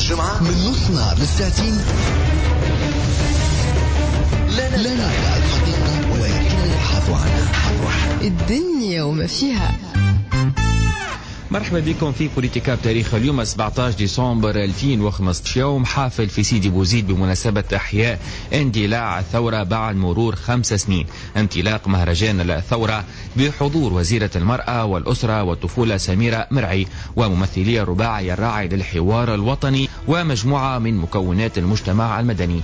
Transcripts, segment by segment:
الجمعة من نص نهار للساعتين. لا الحقيقة ولكن نبحث عنها. الدنيا وما فيها. مرحبا بكم في بوليتيكا بتاريخ اليوم 17 ديسمبر 2015. يوم حافل في سيدي بوزيد بمناسبة إحياء اندلاع الثورة بعد مرور 5 سنين. انطلاق مهرجان الثورة بحضور وزيرة المرأة والأسرة والطفولة سميرة مرعي وممثلي الرباعي الراعي للحوار الوطني ومجموعة من مكونات المجتمع المدني،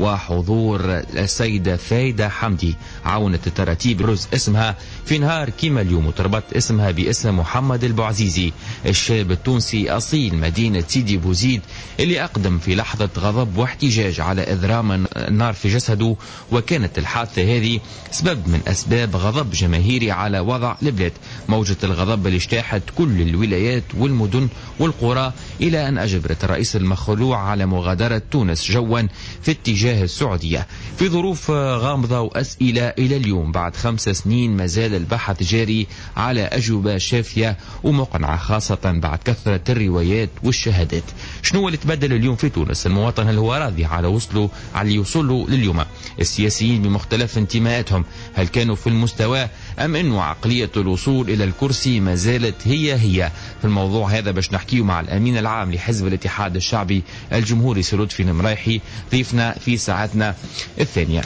وحضور السيدة فايدة حمدي عاونة التراتيب رز اسمها في نهار كيما اليوم وتربط اسمها باسم محمد البوعزيزي الشاب التونسي أصيل مدينة سيدي بوزيد اللي أقدم في لحظة غضب واحتجاج على إذرام النار في جسده. وكانت الحادثة هذه سبب من أسباب غضب جماهيري على وضع البلاد. موجة الغضب اللي اجتاحت كل الولايات والمدن والقرى إلى أن أجبرت الرئيس المخلوع على مغادرة تونس جوا في اتجاه السعودية في ظروف غامضة وأسئلة إلى اليوم بعد 5 سنين. مازال البحث جاري على أجوبة شافية ومقنعة، خاصة بعد كثرة الروايات والشهادات. شنو اللي تبدل اليوم في تونس؟ المواطن هل هو راضي على اللي يوصلوا لليوم؟ السياسيين بمختلف انتماءاتهم هل كانوا في المستوى أم أنه عقلية الوصول إلى الكرسي ما زالت هي؟ في الموضوع هذا باش نحكيه مع الأمين العام لحزب الاتحاد الشعبي الجمهوري سي لطفي المرايحي ضيفنا في ساعتنا الثانية.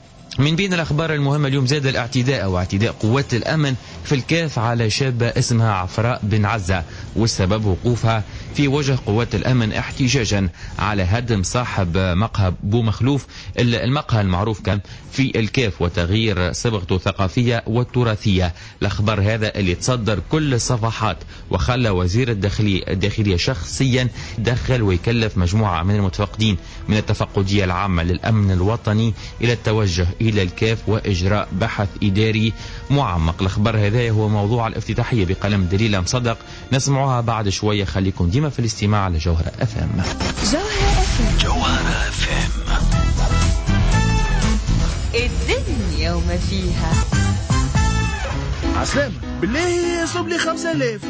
من بين الأخبار المهمة اليوم زاد الاعتداء واعتداء قوات الأمن في الكاف على شابة اسمها عفراء بن عزة، والسبب وقوفها في وجه قوات الأمن احتجاجا على هدم صاحب مقهى بو مخلوف المقهى المعروف كان في الكاف وتغيير صبغته الثقافية والتراثية. الأخبار هذا اللي تصدر كل الصفحات وخلى وزير الداخلية شخصيا دخل ويكلف مجموعة من المتفقدين من التفقدية العامة للأمن الوطني إلى التوجه إلى الكاف وإجراء بحث إداري معمق. الأخبار هذا هو موضوع الافتتاحية بقلم دليل مصدق، نسمعها بعد شوية. خليكم ديما في الاستماع لجوهرة FM. جوهرة FM الدنيا وما فيها. عسلامة بالله صب لي 5000.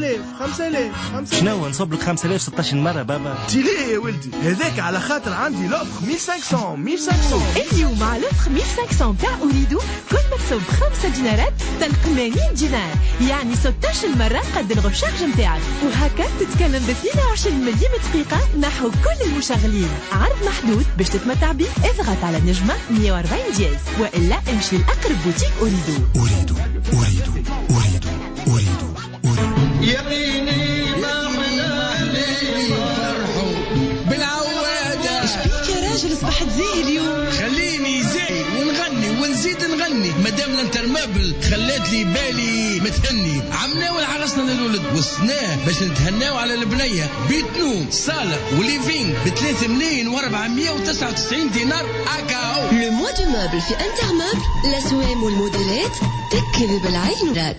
شنو نصب لك 5000 16 مرة بابا؟ تيلي يا ولدي هذاك على خاطر عندي لوفر 1500. اليوم على لوفر 1500 تاع أريدو كل ما تصب 5 دينارات تلقى 80 دينار، يعني 16 مرة قد الغشاج متاعك، وهكا تتكلم ب 22 مليم دقيقة نحو كل المشغلين. عرض محدود باش تتمتع به. اضغط على نجمة 140 دياز وإلا امشي لأقرب بوتيك أريدو. يقيني ما حنالي فرحوا بالعوادة. اشبيك يا راجل صبحت زي اليوم؟ خليني زي ونغني ونزيد نغني مدام الانترمابل خلات لي بالي متهني. عمنا والعرسنا للولد والسناه باش نتهناو على البنية بيتنو صالح وليفين ب3 ملايين و499 دينار أكاو. لو موا دو موبل في انترمابل الأسوام والموديلات تكذب العين.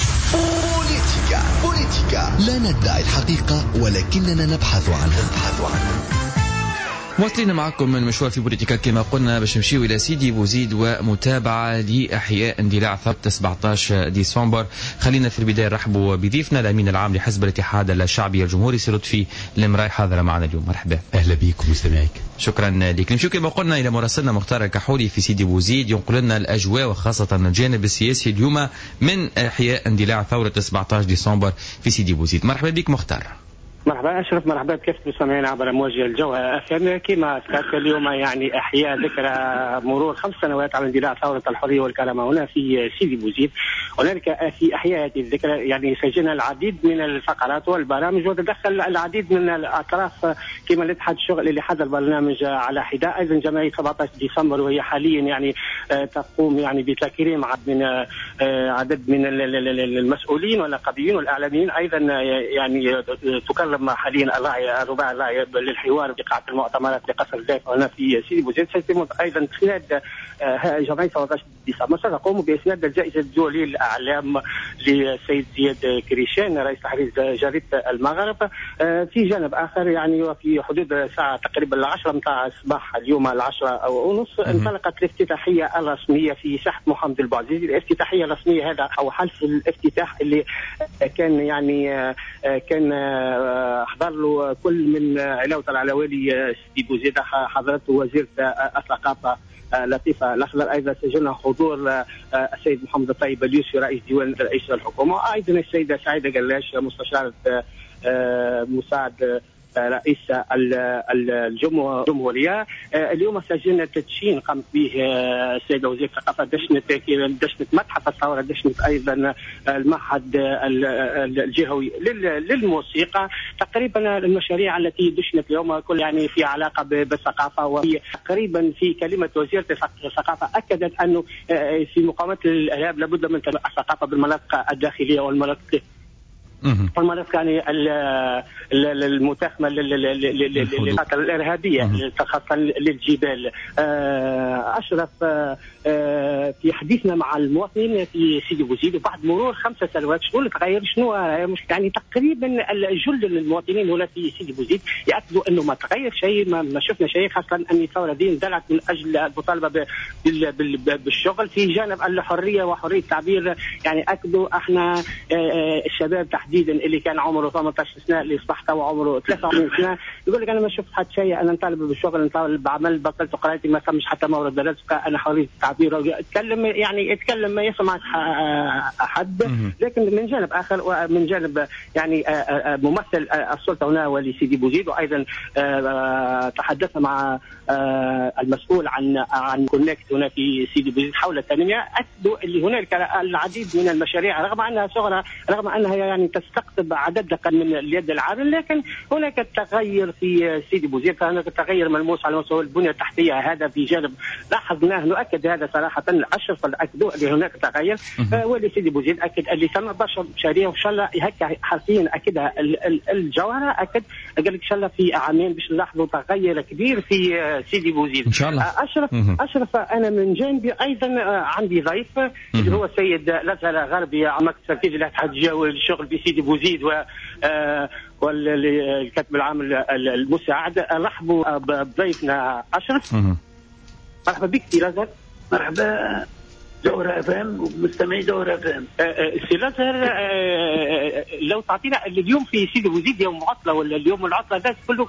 بوليتيكا لا ندعي الحقيقة ولكننا نبحث عنها. واصلين معكم من مشوار في بوليتيكا كما قلنا باش نمشيو الى سيدي بوزيد ومتابعه لاحياء اندلاع ثورة 17 ديسمبر. خلينا في البدايه نرحبوا بضيفنا الامين العام لحزب الاتحاد الشعبي الجمهوري سي لطفي المرايحي حاضر معنا اليوم. مرحبا. اهلا بكم مستمعيك. شكرا لك. نمشيو كما قلنا الى مراسلنا مختار الكحولي في سيدي بوزيد ينقل لنا الاجواء وخاصه الجانب السياسي اليوم من احياء اندلاع ثورة 17 ديسمبر في سيدي بوزيد. مرحبا بك مختار. مرحبا أشرف، مرحبا بكافة المستمعين عبر موجة الجوهرة FM. كما ذكرت اليوم يعني أحياء ذكرى مرور 5 سنوات على اندلاع ثورة الحرية والكرامة هنا في سيدي بوزيد. هنالك في أحياء هذه الذكرى يعني سجلنا العديد من الفقرات والبرامج وتدخل العديد من الأطراف كما الاتحاد الشغل اللي حضر برنامج على حداء، أيضا جمعية 17 ديسمبر وهي حاليا يعني تقوم يعني بتكريم عدد من المسؤولين والنقابيين والإعلاميين، أيضا يعني تكرم حاليا الرباعي الراعي للحوار بقاعة المؤتمرات بقصر الدافع هنا في سيدي بوزيد. سيتم ايضا اسناد جمعية 17 ديسمبر ستقوم باسناد الجائزة الدولية اعلام للسيد زياد كريشان رئيس تحرير جريده المغرب. في جانب اخر يعني وفي حدود الساعه تقريبا 10 متاع الصباح اليوم 10:30 انطلقت الافتتاحيه الرسميه في ساحه محمد البوعزيزي. الافتتاحيه الرسميه هذا او حفل الافتتاح اللي كان يعني كان حضر له كل من علاوه على والي سيدي بوزيد، حضرته وزيره الثقافه لطيفه الاخضر، ايضا سجلنا حضور السيد محمد الطيب اليوسفي رئيس ديوان رئيس الحكومه، وايضا السيده سعيده قلاش مستشاره مساعد رئيس الجمهوريه. اليوم سجلنا تدشين قامت به السيده وزير الثقافه، دشنت متحف الثوره، دشنت ايضا المعهد الجهوي للموسيقى. تقريبا المشاريع التي دشنت اليوم كل يعني في علاقه بالثقافه، وفي تقريبا في كلمه وزيره الثقافه اكدت انه في مقاومه الارهاب لابد من الثقافه بالمناطق الداخليه والمناطق يعني المتاخمه للخطر الارهابيه خاصه للجبال. اشرف في حديثنا مع المواطنين في سيدي بوزيد وبعد مرور 5 سنوات شنو اللي تغير، شنو يعني تقريبا جل المواطنين هنا في سيدي بوزيد ياكدوا انه ما تغير شيء، ما شفنا شيء، خاصه ان الثوره دي اندلعت من اجل المطالبه بالشغل. في جانب الحريه وحريه التعبير يعني اكدوا احنا الشباب تحديدا اللي كان عمره 18 سنه اللي اصبح تو عمره 23 سنه يقول لك انا ما شفت حتى شيء، انا نطالب بالشغل، نطالب بعمل، بطلت قرايتي، ما تمش حتى مورد درس، انا حريه التعبير، يتكلم ما يسمع حد. لكن من جانب اخر ومن جانب يعني ممثل السلطه هنا ولي سيدي بوزيد، وايضا تحدثنا مع المسؤول عن كونكت هنا في سيدي بوزيد حول التنميه، اكدوا اللي هناك العديد من المشاريع رغم انها صغرى، رغم انها يعني تستقطب عدد دقيق من اليد العامل، لكن هناك تغير في سيدي بوزيد، فهناك تغير ملموس على مستوى البنيه التحتيه. هذا في جانب لاحظناه، نؤكد هذا صراحه، الاشرف اكدوا اللي هناك تغير. ولي سيدي بوزيد اكد اللي تم برشا مشاريع وان شاء الله هكا حرفيا اكدها الجوهره، اكد قال لك ان شاء الله في عامين باش نلاحظوا تغير كبير في سيدي بوزيد ان شاء الله. اشرف انا من جانبي ايضا عندي ضيف اللي هو السيد الازهر غربي عمك التركيز الاتحاد الجوي للشغل في سيدي بوزيد والكاتب العام المساعد. رحبوا بضيفنا اشرف. مرحبا بك سي الازهر. مرحبا جوهر FM ومستمعي جوهر FM. سي الازهر، لو تعطينا اليوم في سيدي بوزيد يوم عطله ولا اليوم العطله ده كله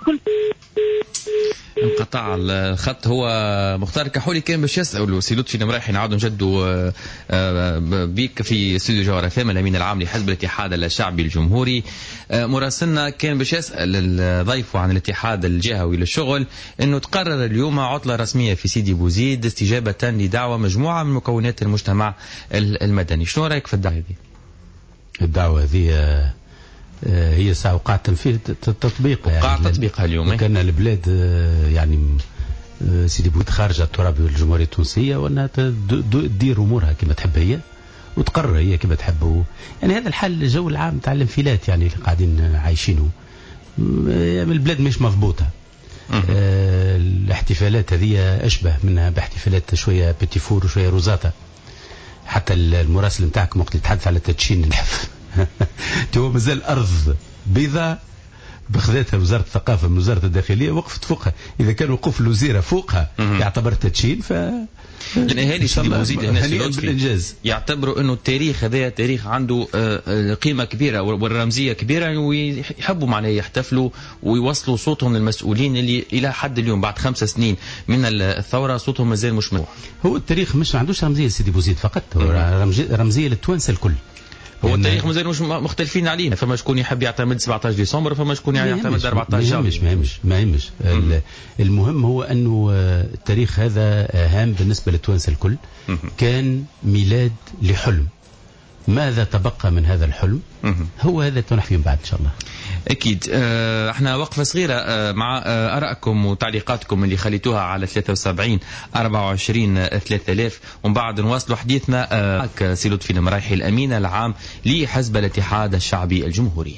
انقطع الخط. هو مختار كحولي كان باش يسألوا سي لطفي نمرايحي نعاودوا نجدوا بيك في استوديو جوهر FM الامين العام لحزب الاتحاد الشعبي الجمهوري. مراسلنا كان باش يسأل الضيف عن الاتحاد الجهوي للشغل انه تقرر اليوم عطلة رسمية في سيدي بوزيد استجابة لدعوة مجموعة من مكونات المجتمع المدني. شنو رايك في الدعوة هذه؟ الدعوة هذه هي ساعة وقع تنفيذ تطبيقها، وقع تطبيقها اليوم. كان البلاد يعني سيدي بوزيد خارج التراب الجمهورية التونسية، وأنها تدير أمورها كما تحب هي وتقرر هي كما تحب. يعني هذا الحال الجو العام تاع الانفلات يعني اللي قاعدين عايشينه، البلاد مش مضبوطة. الاحتفالات هذه أشبه منها باحتفالات شوية بتيفور وشوية روزاتا. حتى المراسل نتاعك وقت يتحدث على تدشين الحفل هو مازال الأرض بيضاء بخذتها وزارة الثقافة من وزارة الداخلية وقفت فوقها. إذا كان وقوف الوزيرة فوقها يعتبر تدشين، اهالي سيدي بوزيد هنا يعتبروا انه التاريخ هذا تاريخ عنده قيمه كبيره والرمزيه كبيره، ويحبوا معناه يحتفلوا ويوصلوا صوتهم للمسؤولين اللي الى حد اليوم بعد 5 سنين من الثوره صوتهم مازال مش مسموع. هو التاريخ مش ما عندوش رمزيه لسيدي بوزيد فقط، هو رمزيه للتوانسه الكل. هو التاريخ مازال مش مختلفين علينا، فما شكون يحب يعتمد 17 ديسمبر، فما شكون يعتمد 14 جانفي. ما يهمش. المهم هو انه التاريخ هذا هام بالنسبه للتوانسه الكل. كان ميلاد لحلم، ماذا تبقى من هذا الحلم؟ هو هذا تنحكي من بعد ان شاء الله. اكيد. احنا وقفه صغيره مع ارائكم وتعليقاتكم اللي خليتوها على 73 24 3000، ومن بعد نواصلوا حديثنا معك سي لطفي نمرايحي الامين العام لحزب الاتحاد الشعبي الجمهوري.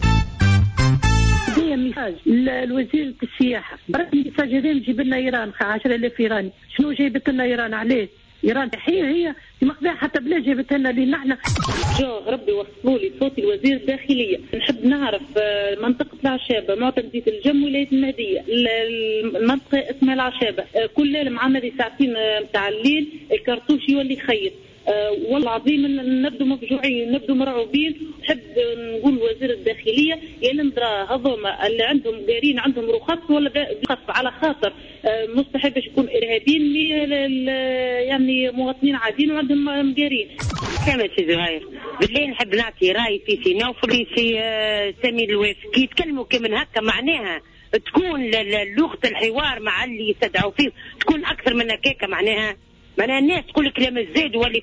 الوزير السياحه برك الميساج هذا نجيب لنا ايران 10,000 ايراني. شنو جايبت لنا ايران؟ علاش إرادة هي في مقدار حتى بلا جابتها لنا لنا احنا. ربي وصلوا لي صوت الوزير الداخلية. نحب نعرف منطقة العشابة معتمدية الجم ولاية المهدية، المنطقة اسمها العشابة، كل ليلة معنا دي ساعتين متاع الليل الكرتوش يولي يخيط. والله العظيم نبدو مفجوعين، نبدو مرعوبين. نحب نقول وزير الداخلية يا المدراء هذوما اللي عندهم قارين عندهم رخص ولا بخص على خاطر مستحيل باش يكون إرهابيين يعني مواطنين عاديين وعندهم قارين. كما سي زهير بالله نحب نعطي راي في سي نوفل في سمير الوافي كي يتكلموا كمن هكا معناها تكون لغة الحوار مع اللي يستدعوا فيه تكون أكثر من هكاكا معناها الناس تقول كلام الزاد واللي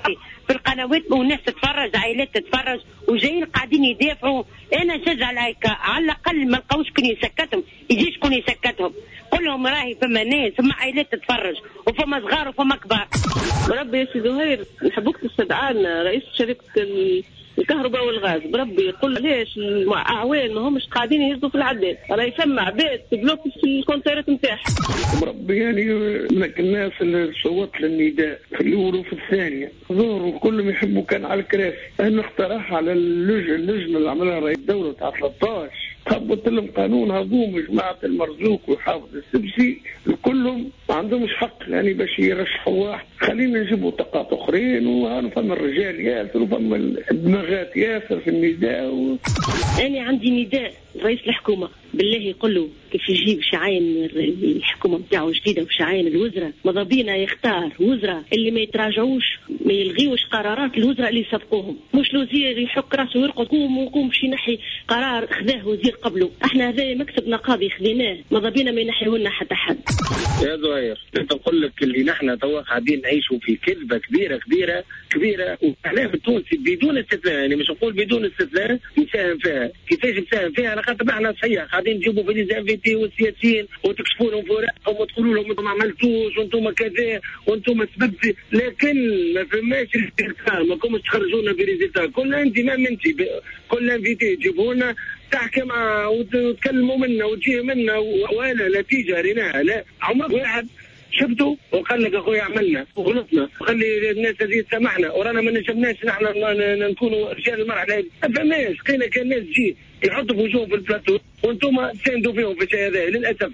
في القنوات والناس تتفرج عائلات تتفرج وجايين قاعدين يدافعوا. انا نشجع لايكا على الاقل ما لقاوش شكون يسكتهم، يجي شكون يسكتهم، قول لهم راهي فما ناس فما عائلات تتفرج وفما صغار وفما كبار. بربي يا سي زهير نحبوك تستدعانا رئيس شركة الكهرباء والغاز، بربي يقول ليش الاعوان ما همش قاعدين يهزوا في العداد، راه يسمى عباد تبلوك في الكونتيرات نتاعهم. بربي يعني من الناس اللي صوت للنداء في الاولى وفي الثانيه ظهروا كلهم يحبوا كان على الكراسي. انا اقترح على اللجنه اللي عملها رئيس الدوله تاع 13 خبط لهم قانون هضوم جماعه المرزوق وحافظ السبسي كلهم ما عندهمش حق يعني باش يرشحوا واحد. خلينا نجيبوا طاقات اخرين وهنا فما الرجال ياسر وفما الدماغات ياسر في النداء انا عندي نداء رئيس الحكومه بالله يقول له كيف يجيب شعاين الحكومه نتاعو جديده وشعاين الوزراء ماذا بينا يختار وزراء اللي ما يتراجعوش ما يلغيوش قرارات الوزراء اللي سبقوهم، مش الوزير يحك راسه ويرقد يقوم باش ينحي قرار خذاه وزير قبله. احنا هذا مكتب نقابي خذيناه ماذا بينا ما ينحيوه لنا حتى حد. يا زهير انت نقول لك اللي نحن توا قاعدين نعيشوا في كذبه كبيره كبيره كبيره والاعلام التونسي بدون استثناء يعني مش نقول بدون استثناء يساهم فيها. كيفاش يساهم فيها؟ على خاطر احنا صحيح قاعدين نجيبوا في لي والسياسيين وتكشفوا لهم فوراقهم وتقولوا لهم انتم ما عملتوش وانتم كذا وانتم سببتوا، لكن ما فماش ريزلتا، ما كومش تخرجونا بريزلتا. كل انت ما منتي كل انفيتي تجيبوا لنا تحكي مع وتكلموا منا وتجيه منا ولا نتيجه ريناها. لا عمرك واحد شفتوا وقال لك اخويا عملنا وغلطنا وخلي الناس هذه تسامحنا ورانا ما نجمناش نحن نكونوا رجال المرحله. ما فماش كاين الناس تجي يحطوا في وجوههم في البلاتو وانتم تساندوا فيهم في الشيء هذا للاسف.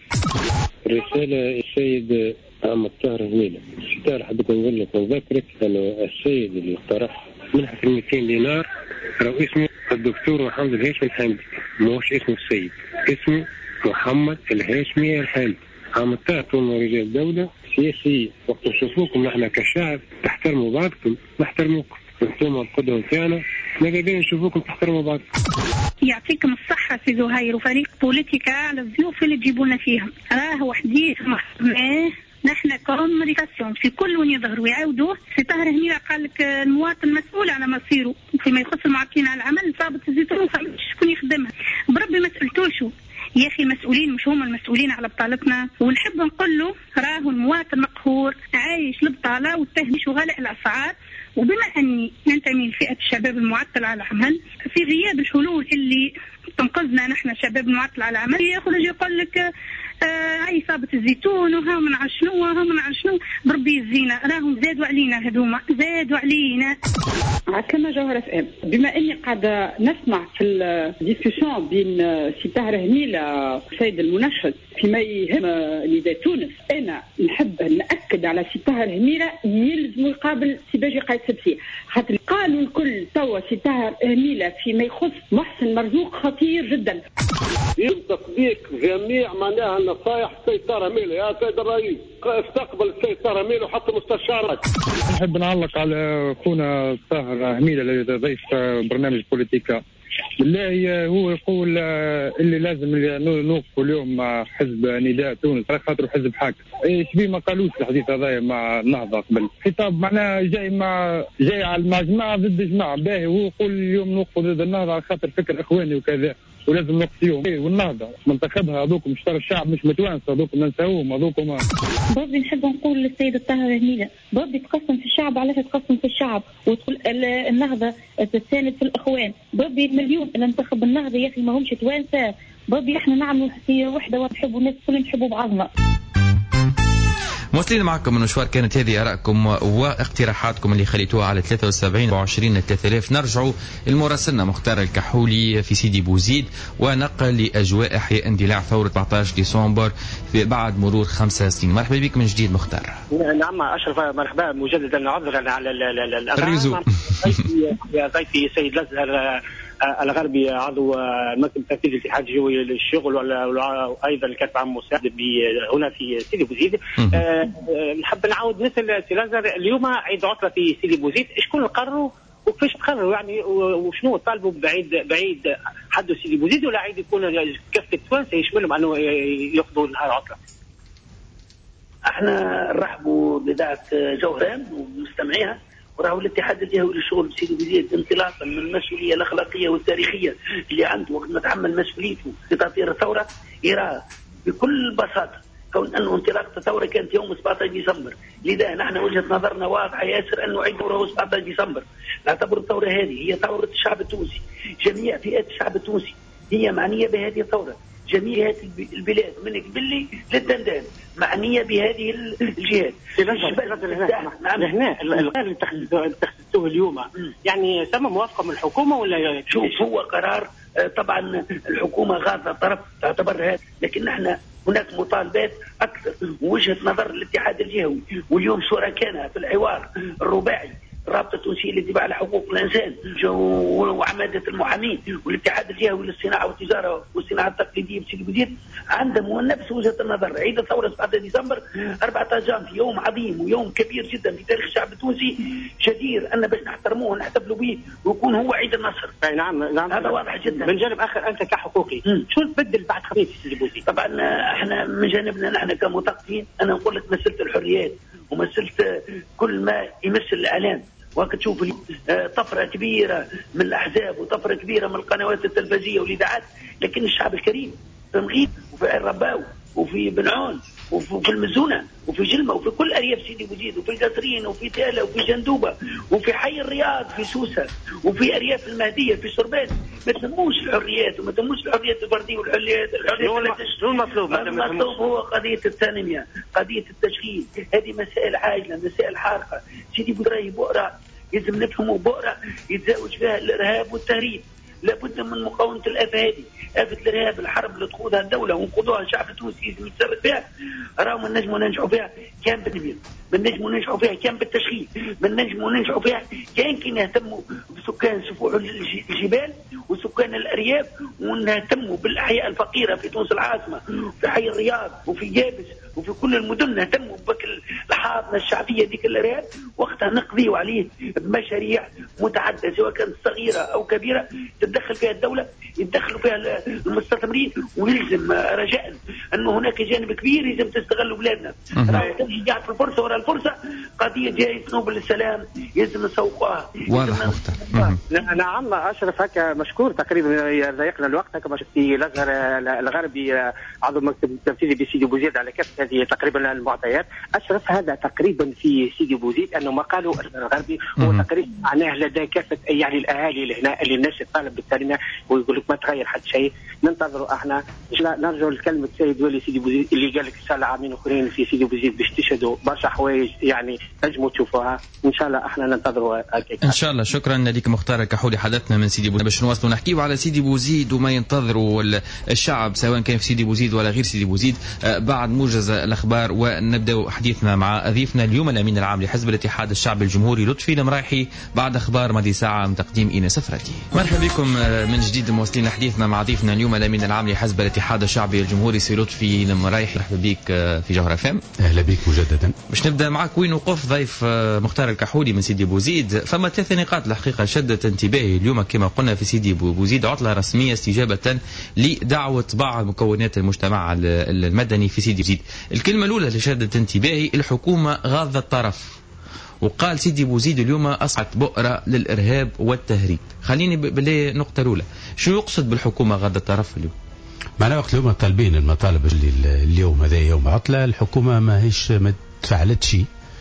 رساله السيد عم الطاهر هنيله. الشتاء حبيت نقول لك ونذكرك انه السيد اللي اقترح منحة 200 دينار راهو اسمه الدكتور محمد الهاشمي الحامدي، ماهوش اسمه السيد، اسمه محمد الهاشمي الحامدي. عم الطاهر كونوا رجال دولة سياسيين وقت نشوفوكم نحن كشعب تحترموا بعضكم نحترموكم، انتم القدوة نتاعنا ماذا بينا نشوفوكم تحترموا بعضكم. يعطيكم الصحة سي زهير وفريق بوليتيكا على الضيوف اللي تجيبونا فيهم. راهو حديث محترماه نحن كومونيكاسيون في كل وين يظهروا ويعاودوه. سي طاهر هنيله قال لك المواطن مسؤول على مصيره فيما يخص المعطين على العمل صابت الزيتون شكون يخدمها بربي ما سألتوشوا يا اخي. المسؤولين مش هم المسؤولين على بطالتنا، ونحب نقول له راهو المواطن مقهور عايش البطاله والتهميش وغلاء الاسعار. وبما اني ننتمي لفئه الشباب المعطل على العمل في غياب الحلول اللي تنقذنا نحن شباب المعطل على العمل يخرج يقول لك هاي صابة الزيتون وها من عشنو وها من عشنو. بربي يزينا راهم زادوا علينا هذوما زادوا علينا. كما جوهرة FM بما اني قاعدة نسمع في الديسكوسيون بين سي طاهر هنيله والسيد المنشد فيما يهم نداء تونس، انا نحب ناكد على سي طاهر هنيله يلزم يقابل سي باجي قايد سبسي خاطر قالوا الكل توا سي طاهر هنيله فيما يخص محسن مرزوق خطير جدا. تطبيق جميع معناها النصائح السيد طاهر هنيله. يا سيد الرئيس استقبل السيد طاهر هنيله وحتى مستشارك. نحب نعلق على اخونا طاهر هنيله الذي ضيف برنامج بوليتيكا. بالله هو يقول اللي لازم نوقفوا اليوم مع حزب نداء تونس على خاطر حزب حاكم. ايش بيه ما قالوش الحديث هذا مع النهضه قبل خطاب معناه جاي على جماعه ضد جماعه باهي. هو يقول اليوم نوقفوا ضد النهضه على خاطر فكر اخواني وكذا ولازم نقصيهم. والنهضه منتخبها هذوكم اشترى الشعب مش متوانسه هذوكم ننساوهم هذوكم. برضه نحب نقول للسيد الطاهر هنيله برضه تقسم في الشعب. علاش تقسم في الشعب وتقول النهضه تتساند في الاخوان؟ برضه مليون ننتخب النهضه يا اخي ما همش توانسه. برضه احنا نعملوا حسيه وحده ونحبوا الناس كلهم نحبوا بعضنا. موصلين معكم المشوار. كانت هذه آرائكم واقتراحاتكم اللي خليتوها على 73 و20 3000. نرجعوا لمراسلنا مختار الكحولي في سيدي بوزيد ونقل لأجواء إحياء اندلاع ثورة 14 ديسمبر بعد مرور 5 سنين. مرحبا بك من جديد مختار. نعم أشرف، مرحبا مجددا. عذرا على الريزو. ضيفي سيد الأزهر الغربي عضو المكتب التنفيذي للاتحاد الجوي للشغل وايضا الكاتب عام مساعد هنا في سيدي بوزيد. نحب نعاود نسال سي لازر، اليوم عيد عطله في سيدي بوزيد، شكون قرروا وكيفاش تقرروا يعني، وشنو طالبوا بعيد حدوا سيدي بوزيد، ولا عيد يكون كافه التوانسه يشملهم انه يقضوا نهار عطله؟ احنا نرحبوا باذاعه جوهران ومستمعيها، وراهو الاتحاد الجهوي للشغل بسيدي بوزيد انطلاقا من المسؤوليه الاخلاقيه والتاريخيه اللي عنده وقت ما تحمل مسؤوليته في تطوير الثوره، يرى بكل بساطه كون انه انطلاقه الثوره كانت يوم 17 ديسمبر، لذا نحن وجهه نظرنا واضحه ياسر انه عيد دوره 17 ديسمبر. نعتبر الثوره هذه هي ثوره الشعب التونسي، جميع فئات الشعب التونسي هي معنيه بهذه الثوره، جميع هذه البلاد من قبلي للدندان معنيه بهذه الجهات. هنا القرار اللي اتخذتوه اليوم يعني تم موافقه من الحكومه ولا؟ شوف، هو قرار طبعا الحكومه غاضه طرف تعتبر هذا، لكن نحن هناك مطالبات اكثر ووجهه نظر الاتحاد الجهوي، واليوم شركائنا في الحوار الرباعي الرابطه التونسيه للدفاع على حقوق الانسان وعماده المحامين والاتحاد الجهوي للصناعه والتجاره والصناعه التقليديه بسيدي بوزيد عندهم نفس وجهه النظر. عيد الثوره 17 ديسمبر 14 جانفي يوم عظيم ويوم كبير جدا في تاريخ الشعب التونسي، جدير ان باش نحترموه ونحتفلوا به ويكون هو عيد النصر. نعم هذا واضح جدا. من جانب اخر انت كحقوقي شو تبدل بعد خميس في سيدي بوزيد؟ طبعا احنا من جانبنا نحن كمثقفين انا نقول لك مساله الحريات ومساله كل ما يمس الاعلام، وهكا تشوف طفره كبيره من الاحزاب وطفره كبيره من القنوات التلفزيونيه والاذاعات، لكن الشعب الكريم في مغيب وفي الرباو وفي بنعون وفي المزونه وفي جلمه وفي كل ارياف سيدي بوزيد وفي القصرين وفي تاله وفي جندوبه وفي حي الرياض في سوسه وفي ارياف المهديه في سربان، ما تهموش الحريات وما تهموش الحريات الفرديه والحريات. شنو المطلوب؟ المطلوب هو قضيه التنميه، قضيه التشغيل، هذه مسائل عاجله، مسائل حارقه. سيدي بوزيد بؤره يلزم نفهموا بؤره يتزاوج فيها الارهاب والتهريب، لابد من مقاومه الافه هذه، افه الارهاب، الحرب اللي تخوضها الدوله ونخوضوها الشعب التونسي يلزم يتصرف فيها. راهو من نجموا ننجحوا فيها كان بالتنميه، من نجموا ننجحوا فيها كان بالتشغيل، من نجموا ننجحوا فيها كان يهتموا بسكان سفوح الجبال وسكان الارياف، ونهتموا بالاحياء الفقيره في تونس العاصمه وفي حي الرياض وفي جابس وفي كل المدن، نهتموا بك الحاضنه الشعبيه ذيك الارهاب، وقتها نقضيوا عليه بمشاريع متعدده سواء كانت صغيره او كبيره تتدخل فيها الدوله، يتدخلوا فيها المستثمرين، ويلزم رجاء انه هناك جانب كبير يلزم تستغلوا بلادنا. قاعد في الفرصه وراء الفرصه، قضيه جائزه نوبل للسلام يلزم نسوقوها. واضح مختار. نعم اشرف، هكا مشكور. تقريبا ضيقنا الوقت، هكا في الازهر الغربي عضو المكتب التنفيذي بسيدي بوزيد على كافه هذه تقريبا المعطيات. اشرف، هذا تقريبا في سيدي بوزيد انه ما قالوا الغربي هو تقريبا معناه لدى كافه يعني الاهالي اللي هنا اللي الناس تطالب بالتنميه ويقول لك ما تغير حتى شيء. ننتظروا احنا نرجعوا لكلمه السيد ولي سيدي بوزيد اللي قال لك صار عامين اخرين في سيدي بوزيد باش تشهدوا برشا حوايج يعني تنجموا تشوفوها. ان شاء الله احنا ننتظروا هكاك ان شاء الله. شكرا لك مختار الكحولي، حدثنا من سيدي بوزيد باش نواصلوا نحكيوا على سيدي بوزيد وما ينتظروا الشعب سواء كان في سيدي بوزيد ولا غير سيدي بوزيد بعد موجز الاخبار. ونبدا حديثنا مع ضيفنا اليوم الامين العام لحزب الاتحاد الشعبي الجمهوري لطفي المرايحي بعد اخبار ماضي ساعه من تقديم ايناس سفرتي. مرحبا بكم من جديد، مواصلين حديثنا مع ضيفنا اليوم الامين العام لحزب الاتحاد الشعبي الجمهوري سي لطفي المرايحي. مرحبا بك في جوهر فم. اهلا بك مجددا. باش نبدا معك وين وقف ضيف مختار الكحولي من سيدي بوزيد. فما 3 نقاط الحقيقه شدت انتباهي اليوم كما قلنا في سيدي بوزيد، عطله رسميه استجابه لدعوه بعض مكونات المجتمع المدني في سيدي بوزيد. الكلمه الاولى اللي شدت انتباهي الحكومه غاضه الطرف، وقال سيدي بوزيد اليوم أصبحت بؤرة للإرهاب والتهريب. خليني بالله النقطة الأولى، شو يقصد بالحكومة غاضة الطرف اليوم؟ معنا وقت اليوم طالبين المطالب اللي اليوم هذا يوم عطلة، الحكومة ما تفعلتش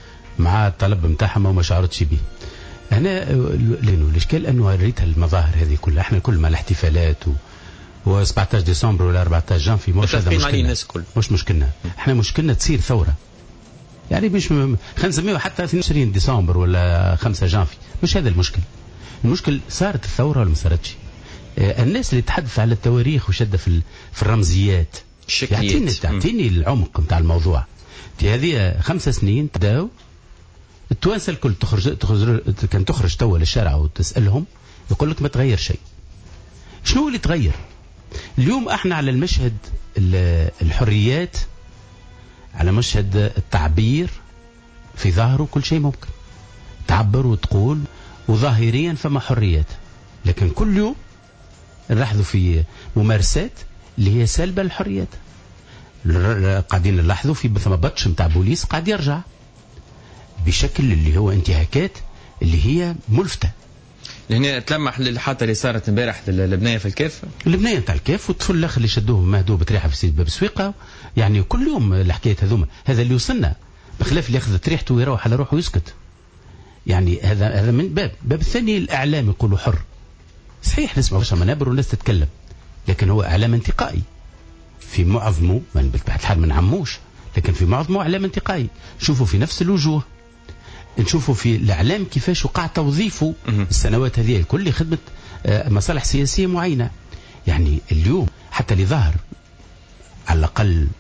مع الطلب متاعها وما شعرتش به. هنا لأنه الإشكال أنه ريتها المظاهر هذه كلها، احنا كل ما الاحتفالات و 17 ديسمبر ولا 14 جانفي مش هذا مشكلة، مش مشكلنا. احنا مشكلنا تصير ثورة، يعني مش خلينا نسميه حتى 22 ديسمبر ولا 5 جانفي، مش هذا المشكل. المشكل صارت الثورة ولا ما صارتش. الناس اللي تحدث على التواريخ وشدة في الرمزيات، تعطيني العمق نتاع الموضوع. في هذه 5 سنين بداوا التوانسه الكل كان تخرج توا للشارع وتسالهم يقول لك ما تغير شيء. شنو اللي تغير؟ اليوم احنا على المشهد الحريات، على مشهد التعبير، في ظاهره كل شيء ممكن تعبر وتقول، وظاهريا فما حريات، لكن كل يوم نلاحظوا في ممارسات اللي هي سلبة للحريات. قاعدين نلاحظوا في ثم بطش نتاع بوليس قاعد يرجع بشكل اللي هو انتهاكات اللي هي ملفتة. هنا تلمح للحادثة اللي صارت امبارح البناية في الكاف، البناية نتاع الكاف، والطفل الاخر اللي شدوه مهدوه بطريحة في سيد باب سويقة. يعني كل يوم الحكاية هذوما، هذا اللي وصلنا، بخلاف اللي ياخذ ريحته ويروح على روحه ويسكت. يعني هذا من باب الثاني. الإعلام يقولوا حر، صحيح نسمع برشا منابر والناس تتكلم، لكن هو إعلام انتقائي في معظمه، من بطبيعة الحال ما نعموش، لكن في معظمه إعلام انتقائي. نشوفوا في نفس الوجوه، نشوفوا في الإعلام كيفاش وقع توظيفه السنوات هذه الكل لخدمة مصالح سياسية معينة. يعني اليوم حتى اللي ظهر على الأقل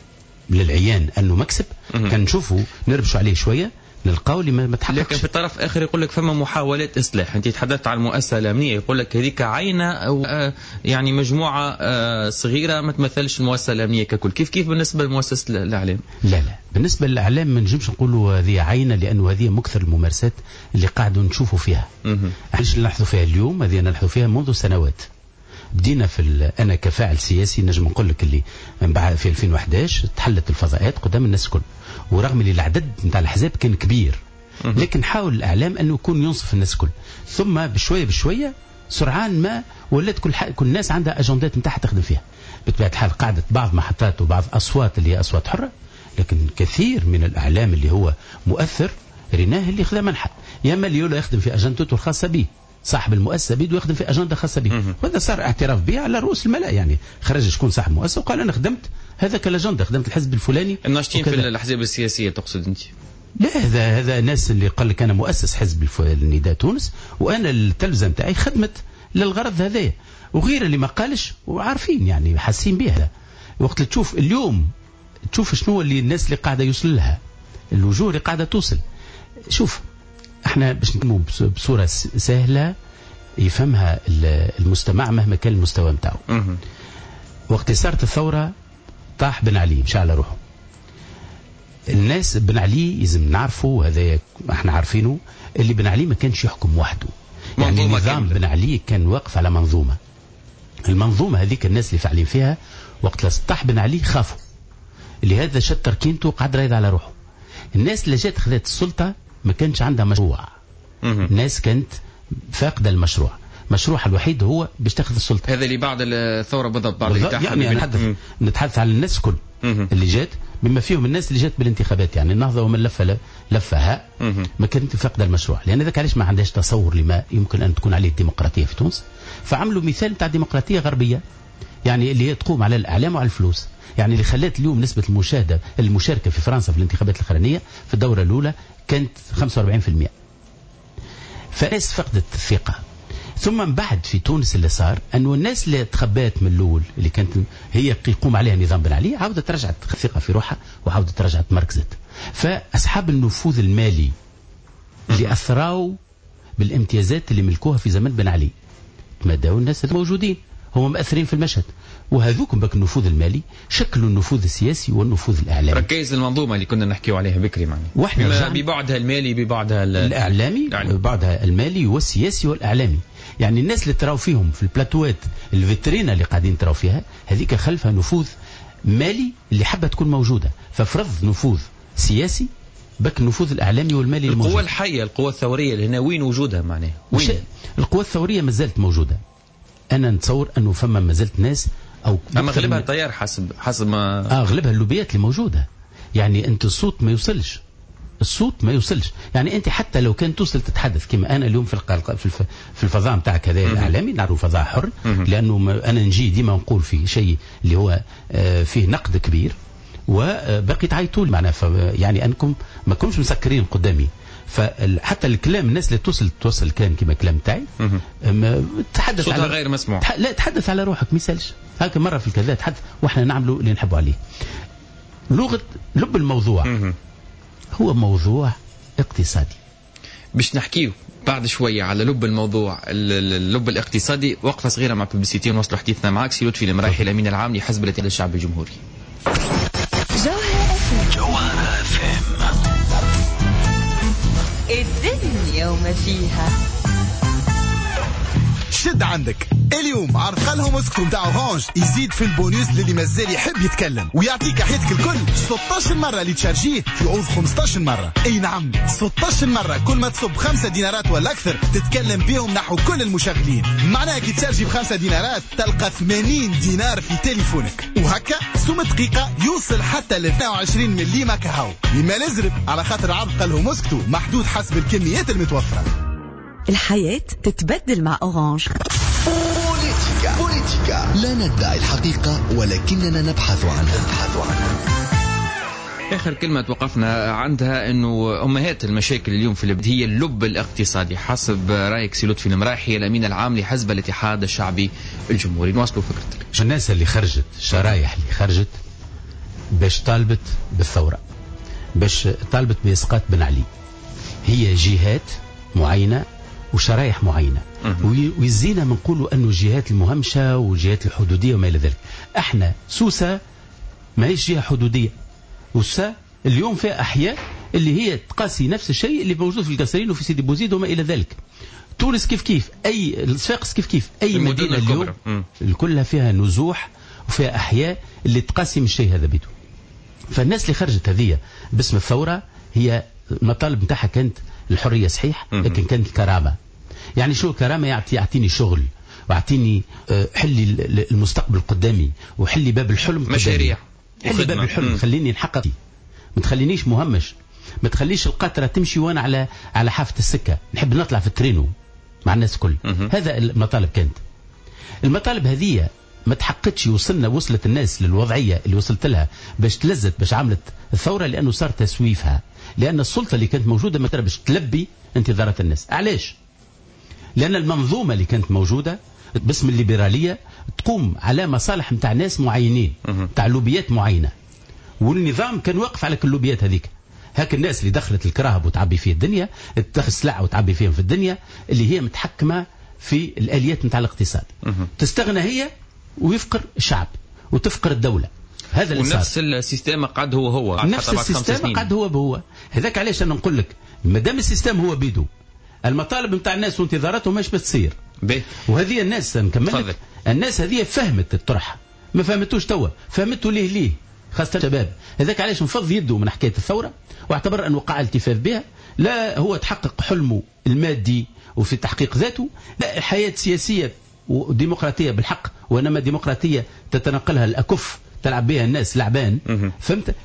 للعيان أنه مكسب، كان نشوفوا نربشوا عليه شوية نلقاو اللي ما تحققش. لكن في طرف آخر يقول لك فما محاولات إصلاح. أنت تحدثت عن المؤسسة الأمنية، يقول لك هذيك عينة أو يعني مجموعة صغيرة ما تمثلش المؤسسة الأمنية ككل. كيف بالنسبة لمؤسسة الإعلام؟ لا بالنسبة للإعلام ما نجمش نقولوا هذه عينة، لأنه هذه مكثر الممارسات اللي قاعدوا نشوفوا فيها. علاش نلاحظوا فيها اليوم؟ هذه نلاحظوا فيها منذ سنوات. بدينا أنا كفاعل سياسي نجم نقول لك اللي من بعد في 2011 تحلت الفضاءات قدام الناس الكل، ورغم اللي العدد نتاع الأحزاب كان كبير، لكن حاول الإعلام أنه يكون ينصف الناس الكل. ثم بشوية سرعان ما ولات كل الناس عندها أجندات نتاعها تخدم فيها. بطبيعة الحال قعدت بعض محطات وبعض أصوات اللي هي أصوات حرة، لكن كثير من الإعلام اللي هو مؤثر ريناه اللي خذا منحة، يا اما اللي يخدم في أجندته الخاصة به، صاحب المؤسسة بيده يخدم في أجندة خاصة به، وهذا صار اعتراف به على رؤوس الملأ. يعني خرج شكون صاحب المؤسسة وقال أنا خدمت هذا كالأجندة، خدمت الحزب الفلاني. الناشطين في الأحزاب السياسية تقصد أنت؟ لا، هذا ناس اللي قال لك أنا مؤسس حزب النداء تونس، وأنا التلفزة نتاعي خدمت للغرض هذا، وغير اللي ما قالش وعارفين يعني حاسين بها. وقت اللي تشوف اليوم تشوف شنو اللي الناس اللي قاعدة يوصل لها، الوجوه اللي قاعدة توصل. شوف احنا باش نتكلموا بصورة سهلة يفهمها المستمع مهما كان المستوى نتاعو. وقت صارت الثورة طاح بن علي مشى على روحه. الناس بن علي لازم نعرفوا، هذا احنا عارفينه، اللي بن علي ما كانش يحكم وحده. يعني نظام بن علي كان واقف على منظومة. المنظومة هذيك الناس اللي فاعلين فيها وقت طاح بن علي خافوا، اللي هذا شد تركينته وقعد رايد على روحه. الناس اللي جات خذت السلطة ما كانش عندها مشروع. الناس كانت فاقدة المشروع. مشروعها الوحيد هو باش تاخذ السلطة. هذا اللي بعد الثورة بالضبط، بعد اللي يعني نتحدث على الناس كل اللي جات، بما فيهم الناس اللي جات بالانتخابات. يعني النهضة ومن لفها ما كانت فاقدة المشروع، لأن ذاك علاش ما عندهاش تصور لما يمكن أن تكون عليه الديمقراطية في تونس. فعملوا مثال تاع ديمقراطية غربية، يعني اللي هي تقوم على الإعلام وعلى الفلوس. يعني اللي خلات اليوم نسبة المشاركة في فرنسا في الانتخابات الأخرانية في الدورة الأولى كانت 45%. فالناس فقدت الثقة. ثم من بعد في تونس اللي صار أنه الناس اللي تخبات من الأول اللي كانت هي يقوم عليها نظام بن علي عاودت رجعت الثقة في روحها وعاودت رجعت مركزت. فأصحاب النفوذ المالي اللي أثروا بالامتيازات اللي ملكوها في زمن بن علي تمدوا الناس موجودين، هم مؤثرين في المشهد، وهذوكم بك النفوذ المالي شكلوا النفوذ السياسي والنفوذ الإعلامي. ركز المنظومة اللي كنا نحكيو عليها بكري معنا، ببعدها المالي ببعدها الإعلامي، ببعدها المالي والسياسي والإعلامي. يعني الناس اللي تراو فيهم في البلاتوات الفيترينا اللي قاعدين تراو فيها هذيك خلفها نفوذ مالي اللي حابة تكون موجودة، ففرض نفوذ سياسي بك النفوذ الإعلامي والمالي. القوة الحية، القوة الثورية اللي هنا وين وجودها معناها؟ وين القوة الثورية ما زالت موجودة. أنا نتصور أنه فما ما زالت ناس أو أما غلبها التيار حسب ما غلبها اللوبيات اللي موجودة. يعني أنت الصوت ما يوصلش. يعني أنت حتى لو كان توصل تتحدث كما أنا اليوم في الفضاء متاعك هذا الإعلامي، نعرف فضاء حر، لأنه أنا نجي ديما نقول في شيء اللي هو فيه نقد كبير، وباقي تعيطوا لي معناها يعني انكم ما كنتش مسكرين قدامي. فحتى الكلام الناس اللي توصل الكلام كما كلام تاعي تحدث على غير مسموع. لا تحدث على روحك ما يسالش هكا مره في الكذا تحدث واحنا نعملوا اللي نحبوا عليه. لب الموضوع هو موضوع اقتصادي. باش نحكيه بعد شويه على لب الموضوع اللب الاقتصادي. وقفه صغيره مع بوبليسيتي ونوصلوا حديثنا معك. سي لطفي المراحي الامين العام لحزب الاتحاد الشعبي الجمهوري. جوهرة FM الدنيا وما فيها. شد عندك اليوم عرض خلهم اسكتوا متاع اورانج يزيد في البونيس للي مازال يحب يتكلم ويعطيك حياتك الكل 16 مرة اللي تشارجيه يعوض 15 مرة. اي نعم 16 مرة كل ما تصب 5 دينارات ولا اكثر تتكلم بيهم نحو كل المشغلين. معناها كي تشارجي ب5 دينارات تلقى 80 دينار في تليفونك وهكا سوم دقيقة يوصل حتى ل 22 مليم كهو. لما نزرب على خاطر عرض خلهم اسكتوا محدود حسب الكميات المتوفرة. الحياة تتبدل مع أورانج. بوليتيكا لا ندعي الحقيقة ولكننا نبحث عنها. آخر كلمة توقفنا عندها أنه أمهات المشاكل اليوم في البلاد هي اللب الاقتصادي حسب رأيك سي لطفي المراحي الأمين العام لحزب الاتحاد الشعبي الجمهوري. نواصلوا فكرتك. الناس اللي خرجت شرايح اللي خرجت باش طالبت بالثورة باش طالبت بإسقاط بن علي هي جهات معينة وشرايح معينة ويزينا من نقولوا أنه جهات المهمشة وجهات الحدودية وما إلى ذلك. احنا سوسة ما هيش جهة حدودية. وسا اليوم فيها أحياء اللي هي تقاسي نفس الشيء اللي موجود في القصرين وفي سيدي بوزيد وما إلى ذلك. تونس كيف أي الصفاقس كيف أي مدينة اليوم كلها فيها نزوح وفيها أحياء اللي تقاسي من الشيء هذا بيته. فالناس اللي خرجت هذه باسم الثورة هي المطالب نتاعها كانت الحرية صحيح لكن كانت الكرامة. يعني شو كرامة؟ يعطيني شغل ويعطيني حلي المستقبل قدامي وحلي باب الحلم مشاريع حلي باب الحلم خليني نحقق. ما تخلينيش مهمش. ما تخليش القطرة تمشي وانا على حافة السكة نحب نطلع في الترينو مع الناس كل. هذا المطالب كانت. المطالب هذه ما تحققتش وصلت الناس للوضعية اللي وصلت لها باش تلزت باش عملت الثورة لأنه صار تسويفها. لأن السلطة اللي كانت موجودة ما باش تلبي انتظارات الناس. علاش؟ لأن المنظومة اللي كانت موجودة باسم الليبرالية تقوم على مصالح متاع ناس معينين متاع لوبيات معينة والنظام كان واقف على كل اللوبيات هذيك. هاك الناس اللي دخلت الكراهب وتعبي فيه الدنيا تدخل سلع وتعبي فيهم في الدنيا اللي هي متحكمة في الآليات متاع الاقتصاد. تستغنى هي ويفقر الشعب وتفقر الدولة. هذا اللي ونفس السيستم قعد هو نفس السيستم قعد هو. هذاك علاش انا نقول لك مادام السيستم هو بيدو المطالب نتاع الناس وانتظاراتهم مش بتصير. وهذه الناس نكمل الناس هذه فهمت الطرح ما فهمتوش توا فهمتوا ليه خاصة الشباب. هذاك علاش نفض يده من حكاية الثورة واعتبر أنه وقع التفاف بها. لا هو تحقق حلمه المادي وفي تحقيق ذاته. لا الحياة سياسية وديمقراطية بالحق وإنما ديمقراطية تتنقلها الأكف تلعب بها الناس لعبان. فهمت؟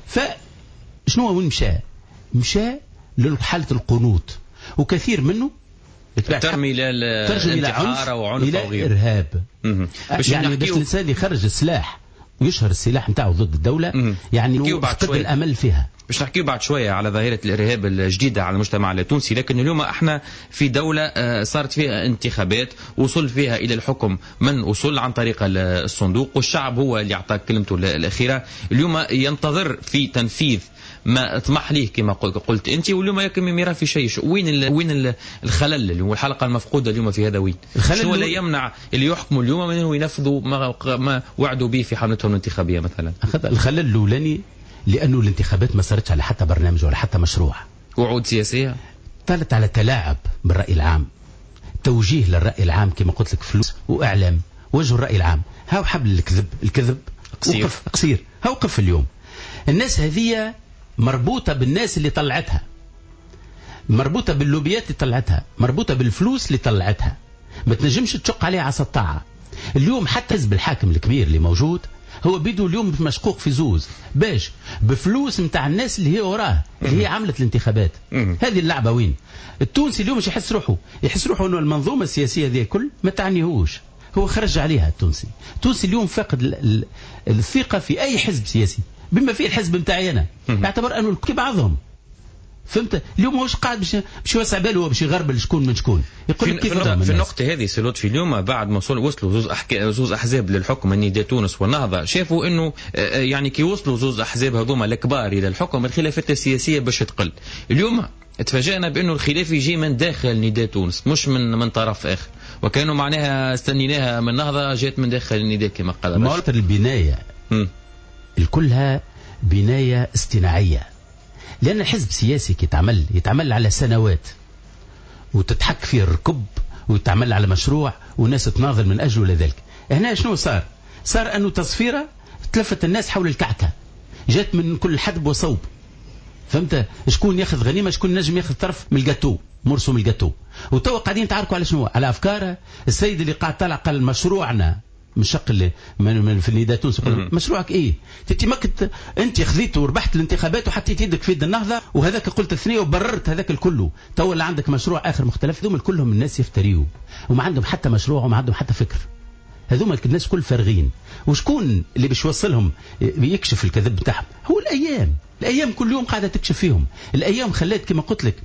فشنو هو مشى لحالة القنوط وكثير منه ترمي إلى عنف إلى إرهاب. يعني بس الإنسان يخرج السلاح ويشهر السلاح نتاعه ضد الدولة يعني فقد الأمل فيها. باش نحكيو بعد شوية على ظاهرة الإرهاب الجديدة على المجتمع التونسي. لكن اليوم احنا في دولة صارت فيها انتخابات وصل فيها إلى الحكم من وصل عن طريق الصندوق والشعب هو اللي أعطى كلمته الأخيرة. اليوم ينتظر في تنفيذ ما اطمح ليه كما قلت انت واليوم يكمل يرى في شيء. وين الخلل اللي هو الحلقه المفقوده اليوم في هذا؟ وين شو لا يمنع اللي يحكموا اليوم من انه ينفذوا ما وعدوا به في حملتهم الانتخابيه مثلا؟ الخلل الاولاني لانه الانتخابات ما صارتش على حتى برنامج ولا حتى مشروع. وعود سياسيه طالت على تلاعب بالراي العام توجيه للراي العام كما قلت لك فلوس واعلام وجه الراي العام. هاو حبل الكذب قصير هاو وقف اليوم. الناس هذه مربوطة بالناس اللي طلعتها مربوطة باللوبيات اللي طلعتها مربوطة بالفلوس اللي طلعتها. ما تنجمش تشق عليها عصا الطاعة. اليوم حتى حزب الحاكم الكبير اللي موجود هو بيدو اليوم مشقوق في زوز باش بفلوس متاع الناس اللي هي وراه اللي هي عملت الانتخابات. هذه اللعبة وين؟ التونسي اليوم مش يحس روحه انه المنظومة السياسية ذي كل ما تعنيهوش. هو خرج عليها التونسي اليوم فاقد الثقة في أي حزب سياسي بما فيه الحزب نتاعي انا يعتبر انه كبعضهم. فهمت؟ اليوم هوش قاعد باش يوسع باله باش يغربل شكون من شكون. يقول لك كيف في النقطة هذه سي لطفي اليوم بعد ما وصلوا زوز أحزاب للحكم النداء تونس والنهضة، شافوا إنه يعني كي وصلوا زوز أحزاب هذوما الكبار إلى الحكم الخلافات السياسية باش تقل. اليوم تفاجأنا بأنه الخلاف يجي من داخل نداء تونس مش من طرف آخر، وكانوا معناها استنيناها من النهضة جات من داخل النداء كما قال. مؤثر البناية الكلها بناية اصطناعية، لأن الحزب السياسي يتعمل على سنوات وتتحك فيه الركب ويتعمل على مشروع والناس تناضل من أجله لذلك. هنا شنو صار أنه تصفيرة تلفت الناس حول الكعكة، جات من كل حدب وصوب. فهمت؟ شكون ياخذ غنيمة، شكون نجم ياخذ طرف من الجاتو، مرسوم الجاتو. وتوا قاعدين تعاركوا على شنو؟ على أفكاره. السيد اللي قاعد طلع قال مشروعنا من شق اللي في النداء تونس، مشروعك ايه؟ انت خذيته وربحت الانتخابات وحطيت يدك في يد النهضه وهذاك قلت الثنيه وبررت هذاك الكله. تو اللي عندك مشروع اخر مختلف. هذوما كلهم الناس يفتريوا وما عندهم حتى مشروع وما عندهم حتى فكر. هذوما الناس كل فارغين. وشكون اللي باش يوصلهم يكشف الكذب بتاعهم؟ هو الايام كل يوم قاعده تكشف فيهم. الايام خلات كما قلت لك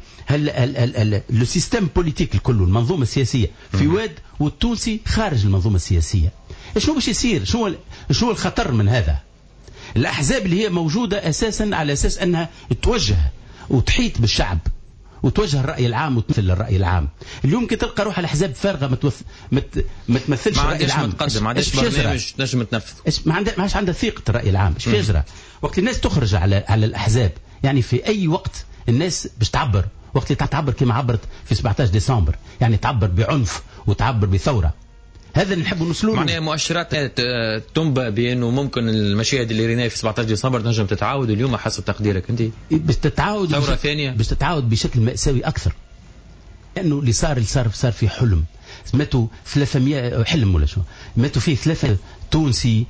لو سيستم بوليتيك الكل، المنظومه السياسيه في واد والتونسي خارج المنظومه السياسيه. شنو باش يصير؟ شنو الخطر من هذا؟ الأحزاب اللي هي موجودة أساسا على أساس أنها توجه وتحيط بالشعب وتوجه الرأي العام وتمثل الرأي العام. اليوم كي تلقى روح الأحزاب فارغة ما تمثلش الرأي العام، ما عندهاش برنامج نجم تنفذ، ما عادش عندها ثقة الرأي العام. ايش يجرى؟ وقت الناس تخرج على الأحزاب، يعني في أي وقت الناس باش تعبر، وقت اللي تعبر كما عبرت في 17 ديسمبر، يعني تعبر بعنف وتعبر بثورة. هذا اللي نحب نوصلوا له. معناها مؤشرات تنبأ بأنه ممكن المشاهد اللي ريناها في 17 ديسمبر تنجم تتعاود اليوم حسب تقديرك أنت؟ باش تتعاود ثورة ثانية، باش تتعاود بشكل مأساوي أكثر. لأنه اللي صار في حلم، ماتوا 300 حلم ولا شو، ماتوا فيه 3 تونسي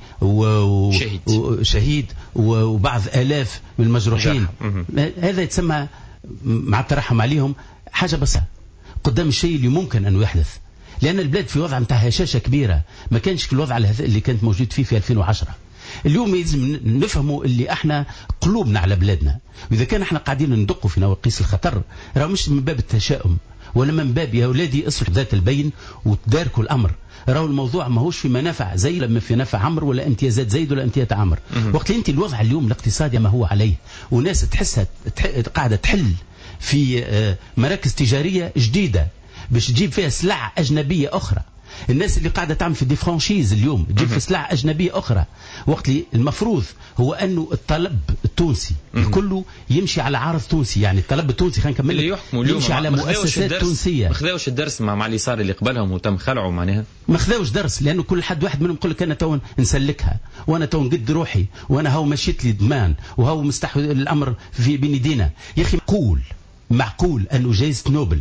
وشهيد وبعض آلاف من المجروحين. هذا يتسمى مع الترحم عليهم حاجة بسيطة قدام الشيء اللي ممكن أنه يحدث. لأن البلاد في وضع نتاع هشاشة كبيرة، ما كانش الوضع اللي كانت موجود فيه في 2010. اليوم لازم نفهموا اللي احنا قلوبنا على بلادنا، وإذا كان احنا قاعدين ندقوا في نواقيس الخطر، راه مش من باب التشاؤم ولا من باب يا أولادي اصلحوا ذات البين وتداركوا الأمر. راهو الموضوع ماهوش في منافع زي لما في نفع عمرو ولا امتيازات زيد ولا امتيازات عمرو. وقت انت الوضع اليوم الاقتصادي ما هو عليه، وناس تحسها قاعدة تحل في مراكز تجارية جديدة باش تجيب فيها سلع أجنبية أخرى. الناس اللي قاعدة تعمل في دي فرانشيز اليوم تجيب في سلع أجنبية أخرى. وقت المفروض هو أنه الطلب التونسي كله يمشي على عارض تونسي، يعني الطلب التونسي خلينا نكمل يمشي على مؤسسات تونسية. ما خذاوش الدرس مع اليسار اللي قبلهم وتم خلعوا معناها. ما خذاوش درس، لأنه كل حد واحد منهم يقول لك أنا تو نسلكها وأنا تو نقد روحي وأنا هاو مشيت لي دمان وهاو مستحوذ الأمر في بين يدينا. يا أخي معقول أنه جائزة نوبل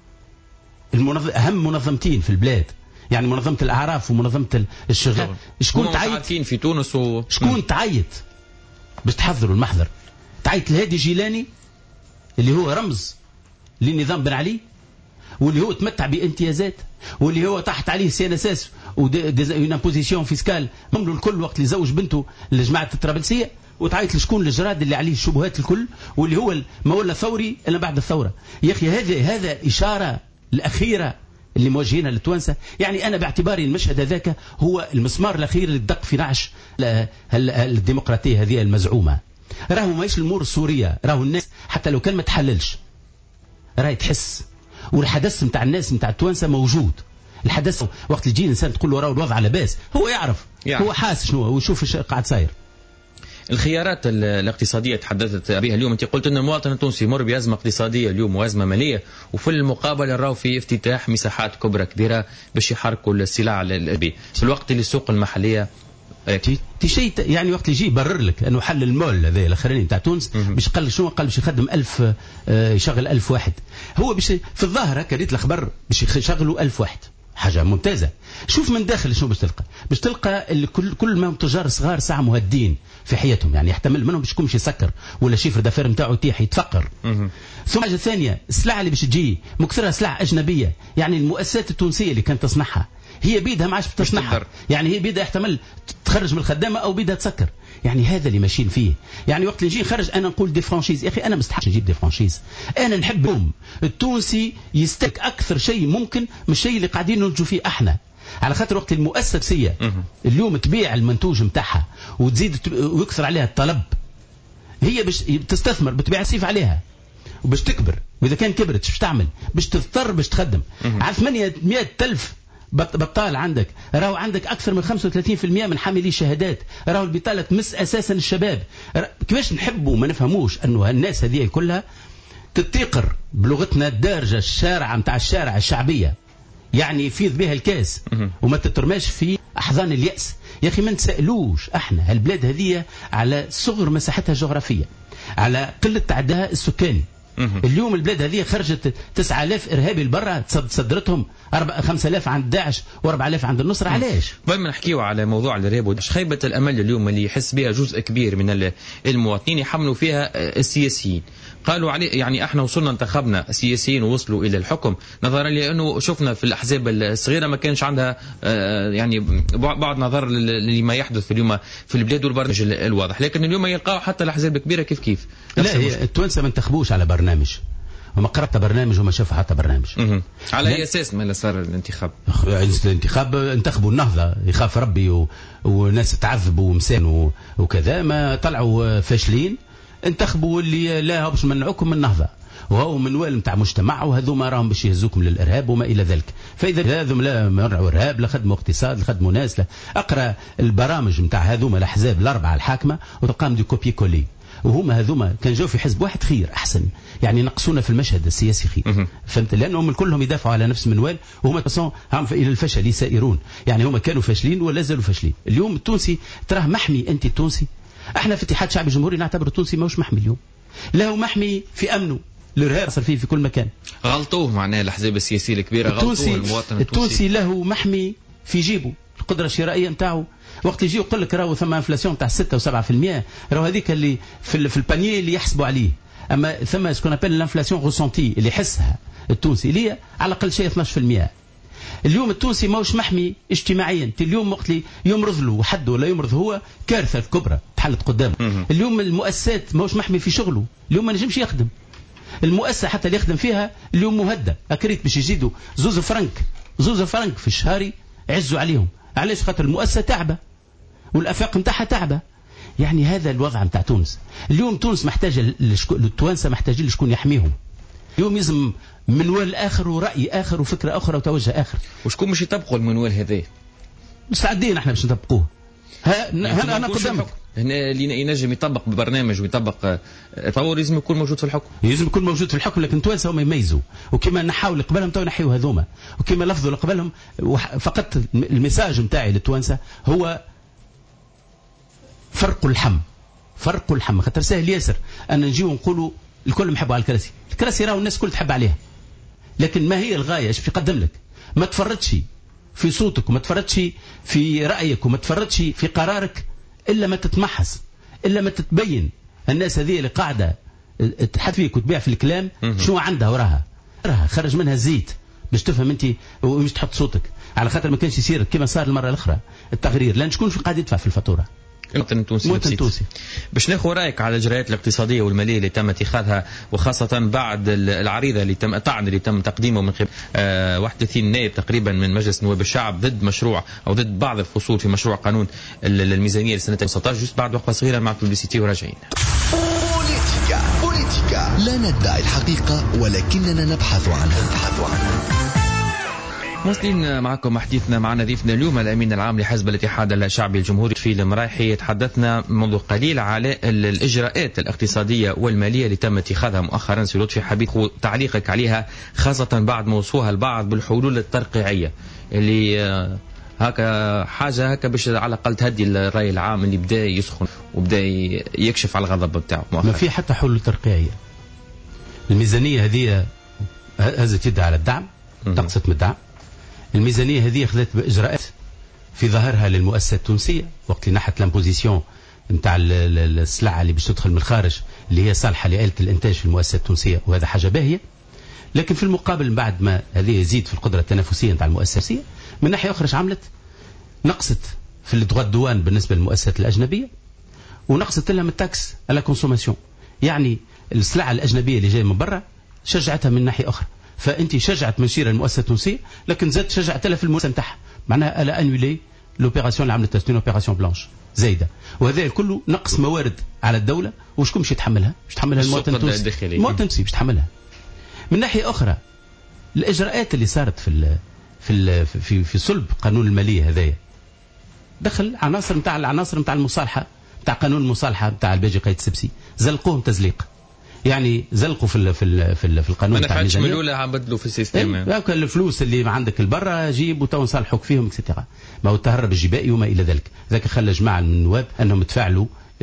أهم منظمتين في البلاد، يعني منظمة الأعراف ومنظمة الشغل، شكون تعيط في تونس شكون تعيط باش تحضروا المحضر؟ تعيط الهادي جيلاني اللي هو رمز لنظام بن علي، واللي هو تمتع بامتيازات، واللي هو تحت عليه سيانساس وديزامبوزيسيون فيسكال مملو الكل وقت اللي زوج بنته لجماعة الطرابلسية، وتعيط لشكون الجراد اللي عليه الشبهات الكل، واللي هو ما ولا ثوري إلا بعد الثورة. يا أخي هذا إشارة الأخيرة اللي موجهينها للتوانسة. يعني أنا باعتباري المشهد هذاك هو المسمار الأخير اللي دق في نعش الديمقراطية هذه المزعومة. راهو ماهيش الأمور السورية، راهو الناس حتى لو كان ما تحللش راهي تحس، والحدث متاع الناس متاع التوانسة موجود. الحدث وقت اللي يجي الإنسان تقول له راهو الوضع على باس، هو يعرف هو حاسس شنو ويشوف ايش قاعد صاير. الخيارات الاقتصادية تحدثت بها اليوم، أنت قلت أن المواطن التونسي يمر بأزمة اقتصادية اليوم وأزمة مالية، وفي المقابل نراو في افتتاح مساحات كبرى كبيرة باش يحركوا السلع في الوقت اللي السوق المحلية شيء. يعني وقت يجي يبرر لك أنه حل المول هذا الأخراني بتاع تونس باش قال شنو، قال باش يخدم 1000 يشغل 1000 واحد. هو باش في الظاهر كريت الأخبار باش يشغلوا 1000 واحد، حاجة ممتازة. شوف من داخل شنو باش تلقى كل ما تجار صغار ساعة مهدين في حياتهم، يعني يحتمل منهم باش يكون يسكر ولا شيفر دافير نتاعو يتيح يتفقر. ثم حاجة ثانية، السلع اللي باش تجي مكثرها سلع أجنبية، يعني المؤسسات التونسية اللي كانت تصنعها هي بيدها ما عادش تصنعها، يعني هي بيدها يحتمل تخرج من الخدامه او بدها تسكر. يعني هذا اللي ماشيين فيه. يعني وقت اللي نجي نخرج انا نقول دي فرانشيز، يا اخي انا مستحق نجيب دي فرانشيز. انا نحبهم التونسي يستك اكثر شيء ممكن من الشيء اللي قاعدين ننتجوا فيه احنا، على خاطر وقت المؤسسيه اليوم تبيع المنتوج نتاعها وتزيد ويكثر عليها الطلب، هي باش تستثمر بتبيع السيف عليها وباش تكبر، واذا كان كبرت باش تعمل باش تضطر باش تخدم. على 800,000 بطال عندك، راهو عندك اكثر من 35% من حاملي شهادات، راهو البطاله تمس اساسا الشباب. كيفاش نحبوا ما نفهموش انه الناس هذه كلها تتيقر بلغتنا الدارجه الشارعه نتاع الشارع الشعبيه، يعني يفيض بها الكاس وما تترماش في احضان الياس. يا اخي ما نتسالوش احنا البلاد هذه على صغر مساحتها الجغرافيه، على قله تعدادها السكاني. اليوم البلاد هذه خرجت 9000 إرهابي لبرا، صدرتهم 5000 عند داعش و4000 عند النصرة. علاش؟ قبل ما نحكيو على موضوع الإرهاب، خيبة الأمل اليوم اللي يحس بها جزء كبير من المواطنين يحملوا فيها السياسيين. قالوا عليه يعني احنا وصلنا انتخبنا السياسيين ووصلوا الى الحكم، نظرا لانه شفنا في الاحزاب الصغيره ما كانش عندها يعني بعد نظر لما يحدث اليوم في البلاد والبرنامج الواضح. لكن اليوم يلقاو حتى الاحزاب الكبيره كيف لا، التوانسه ما انتخبوش على برنامج، وما قرأت برنامج وما شافوا حتى برنامج. على اي اساس ما صار الانتخاب؟ الانتخاب انتخبوا النهضه، يخاف ربي وناس تعذبوا ومسان وكذا، ما طلعوا فاشلين، انتخبوا اللي لا باش منعوكم من النهضه، وهو منوال نتاع مجتمع، وهذوما راهم باش يهزوكم للارهاب وما الى ذلك. فاذا هذوم لا منعوا ارهاب، لا خدموا اقتصاد، لا خدموا ناس، لا اقرا البرامج نتاع هذوما الاحزاب الاربعه الحاكمه وتلقاهم دي كوبي كولي، وهما هذوما كان جاوا في حزب واحد خير احسن، يعني نقصونا في المشهد السياسي خير. فهمت؟ لانهم كلهم يدافعوا على نفس المنوال، وهما هم الى الفشل يسائرون، يعني هما كانوا فاشلين ولا زالوا فاشلين. اليوم التونسي تراه محمي، انت التونسي احنا في اتحاد شعبي جمهوري نعتبر التونسي ماهوش محمي اليوم، لا هو محمي في امنه، الارهاب صار فيه في كل مكان. غلطوه معناه الاحزاب السياسيه الكبيره، غلطوه المواطن التونسي له محمي في جيبه، القدره الشرائيه نتاعو. وقت يجي يقول لك راهو ثم انفلاسيون تاع 6 و7%، راهو هذيك اللي في البانيي اللي يحسبوا عليه. اما ثم سكون ابل الانفلاسيون غوسونتي اللي يحسها التونسي اللي هي على الاقل شيء 12%. اليوم التونسي ماهوش محمي اجتماعيا. اليوم وقت اللي يمرض له حد ولا يمرض هو كارثه كبرى تحلت قدامه. اليوم المؤسسات ماهوش محمي في شغله، اليوم ما نجمش يخدم. المؤسسه حتى اللي يخدم فيها اليوم مهدد، اكريت باش يزيدوا 2 فرنك في الشهر يعزوا عليهم. علاش؟ خاطر المؤسسه تعبه والافاق نتاعها تعبه. يعني هذا الوضع نتاع تونس. اليوم تونس محتاجه التوانسه محتاجين لشكون يحميهم. اليوم يلزم منوال اخر ورأي اخر وفكره اخرى وتوجه اخر. وشكون باش يطبقوا المنوال هذا؟ مستعدين احنا باش نطبقوه. انا قدامك هنا اللي ينجم يطبق ببرنامج ويطبق تطور لازم يكون موجود في الحكم. لازم يكون موجود في الحكم، لكن التوانسه هما يميزوا، وكما نحاول اللي قبلهم تو نحيوا هذوما، وكما لفظوا اللي قبلهم. فقط الميساج نتاعي للتوانسه هو فرق اللحم. خاطر سهل ياسر ان نجيو نقولوا الكل محبوا على الكراسي راهو الناس كل تحب عليها، لكن ما هي الغايه؟ ايش يقدم لك؟ ما تفرطش في صوتك، وما تفرطش في رايك، وما تفرطش في قرارك الا ما تتمحص، الا ما تتبين الناس هذه اللي قاعده تحط فيك وتبيع في الكلام شنو عندها وراها خرج منها الزيت باش تفهم انت ومش تحط صوتك. على خاطر ما كانش يصير كما صار المره الاخرى التغرير، لان شكون قاعد يدفع في الفاتوره؟ المواطن التونسي. باش ناخذ رايك على الاجراءات الاقتصاديه والماليه اللي تم اتخاذها، وخاصه بعد العريضه اللي تم اللي تم تقديمه من قبل 31 نائب تقريبا من مجلس نواب الشعب ضد مشروع او ضد بعض الفصول في مشروع قانون الميزانيه لسنه 2019. جست بعد وقفه صغيره مع الببليسيتي وراجعين. بوليتيكا لا ندعي الحقيقه ولكننا نبحث عنها. مواصلين معكم حديثنا مع ضيفنا اليوم الامين العام لحزب الاتحاد الشعبي الجمهوري في المرايحي. تحدثنا منذ قليل على الاجراءات الاقتصاديه والماليه اللي تم اتخاذها مؤخرا. سي لطفي حبيب تعليقك عليها، خاصه بعد ما وصوها البعض بالحلول الترقيعيه اللي هكا حاجه هكا باش على الاقل تهدي الراي العام اللي بدا يسخن وبدا يكشف على الغضب بتاعه مؤخرا. ما في حتى حلول ترقيعيه. الميزانيه هذه هزت يدها على الدعم، تقصت من الدعم. الميزانية هذه أخذت بإجراءات في ظاهرها للمؤسسة التونسية، وقت نحت لامبوزيسيون نتاع السلعة اللي باش تدخل من الخارج اللي هي صالحة لآلة الإنتاج في المؤسسة التونسية، وهذا حاجة باهية. لكن في المقابل بعد ما هذه يزيد في القدرة التنافسية نتاع المؤسسة، من ناحية أخرى عملت نقصت في الدغوا الدوان بالنسبة للمؤسسات الأجنبية، ونقصت لها من التاكس على كونسوماسيون. يعني السلعة الأجنبية اللي جاية من برا شجعتها من ناحية أخرى. فأنت شجعت منشير المؤسسة التونسية، لكن زاد شجعت لها في المؤسسة نتاعها، معناها ألا أنولي لوبيراسيون اللي عملتها ستون اوبيراسيون بلانش زايدة. وهذا كله نقص موارد على الدولة، وشكون باش يتحملها؟ باش يتحملها المواطن التونسي. المواطن التونسي باش يتحملها. من ناحية أخرى الإجراءات اللي صارت في صلب قانون المالية هذايا دخل العناصر نتاع المصالحة، نتاع قانون المصالحة نتاع الباجي قيد السبسي، زلقوهم تزليق. يعني زلقوا في القانون نتاع الميزانية. من الأولى عم بدلوا في السيستم. الفلوس اللي عندك البرا جيب وتو نصالحوك فيهم اكسترا. ما هو التهرب الجبائي وما إلى ذلك. ذاك خلى جماعة من النواب أنهم يتفاعلوا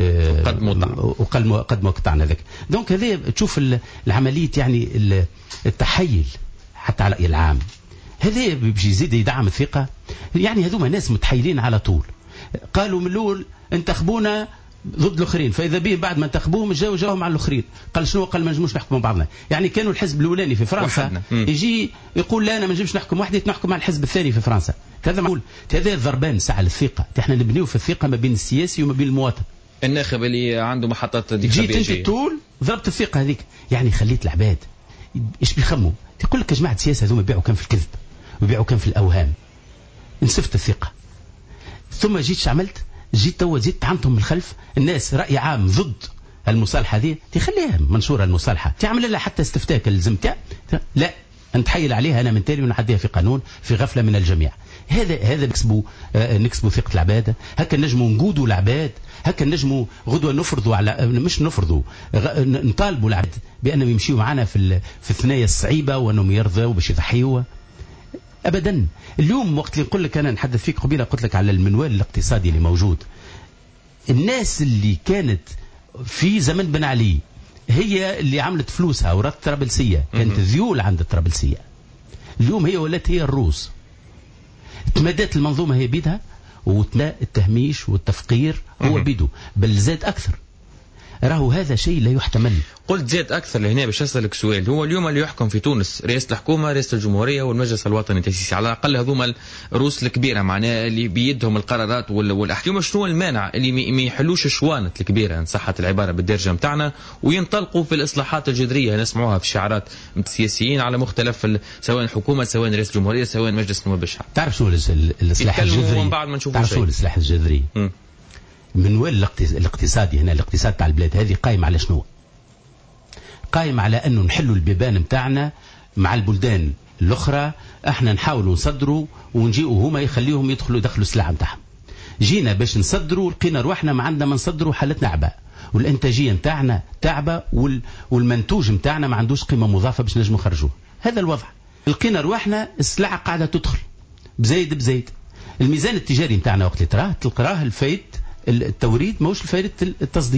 قد مقطعنا ذاك. دونك هذه تشوف العملية، يعني التحيل حتى على الرأي العام، هذا باش يزيد يدعم الثقة. يعني هذوما ناس متحيلين على طول. قالوا من الأول انتخبونا ضد الاخرين، فاذا به بعد ما انتخبوهم جاوهم على الاخرين. قال شنو؟ قال ما نجموش نحكموا بعضنا. يعني كانوا الحزب الاولاني في فرنسا يجي يقول لا انا ما نجمش نحكم وحدي، نحكم مع الحزب الثاني في فرنسا. هذا معقول؟ هذا ضربان ساعه للثقه. احنا نبنيو في الثقه ما بين السياسي وما بين المواطن. الناخب اللي عنده محطات جيت انت طول ضربت الثقه هذيك، يعني خليت العباد ايش بيخموا؟ تقول لك يا جماعه السياسه هذوما يبيعوا كان في الكذب ويبيعوا كان في الاوهام. نسفت الثقه. ثم جيت عملت جيت توا زيت طعنتهم من الخلف. الناس رأي عام ضد المصالحة هذه، تخليها منشورة المصالحة، تعمل لها حتى استفتاء الزمتاء، لا نتحيل عليها أنا من تالي ونحديها في قانون في غفلة من الجميع. هذا نكسبوا ثقة العباد. هكا نجموا نقودوا العباد، هكا نجموا غدوة نفرضوا على مش نفرضوا نطالبوا العباد بأنهم يمشيوا معنا في الثنايا الصعيبة وأنهم يرضوا باش يضحيوا. أبدا. اليوم وقت اللي نقول لك أنا نحدث فيك قبيلة قلت لك على المنوال الاقتصادي اللي موجود، الناس اللي كانت في زمن بن علي هي اللي عملت فلوسها ورات طرابلسية، كانت ذيول عند الطرابلسية. اليوم هي ولات هي الروس. تمدت المنظومة هي بيدها، وتنا التهميش والتفقير هو بيده، بل زاد أكثر. راهو هذا شيء لا يحتمل. قلت زاد أكثر لهنا باش أسألك سؤال. هو اليوم اللي يحكم في تونس رئاسة الحكومة، رئاسة الجمهورية والمجلس الوطني التأسيسي، على الأقل هذوما الرؤوس الكبيرة معناها اللي بيدهم القرارات والأحكام. شنو المانع اللي ما يحلوش الشوانت الكبيرة إن صحت العبارة بالدرجة متاعنا وينطلقوا في الإصلاحات الجذرية نسمعوها في شعارات السياسيين على مختلف سواء الحكومة سواء رئاسة الجمهورية سواء مجلس النواب الشعب. تعرف شنو الإصلاح الجذري؟ ومن بعد ما نشوفوا تعرف شنو الإصلاح الجذري؟ من وين الاقتصادي هنا؟ الاقتصاد تاع البلاد هذه قائم على شنو؟ قائم على انه نحلوا البيبان متاعنا مع البلدان الاخرى. احنا نحاولوا نصدروا ونجيئوا هما يخليهم يدخلوا السلعه متاعهم. جينا باش نصدروا لقينا روحنا ما عندنا ما نصدروا، حالتنا عباء والانتاجيه متاعنا تعبه والمنتوج متاعنا ما عندوش قيمه مضافه باش نجموا نخرجوه. هذا الوضع. لقينا روحنا السلعه قاعده تدخل بزايد. الميزان التجاري متاعنا وقت اللي تلقاه الفايد التوريد ماهوش فائدة التصدير.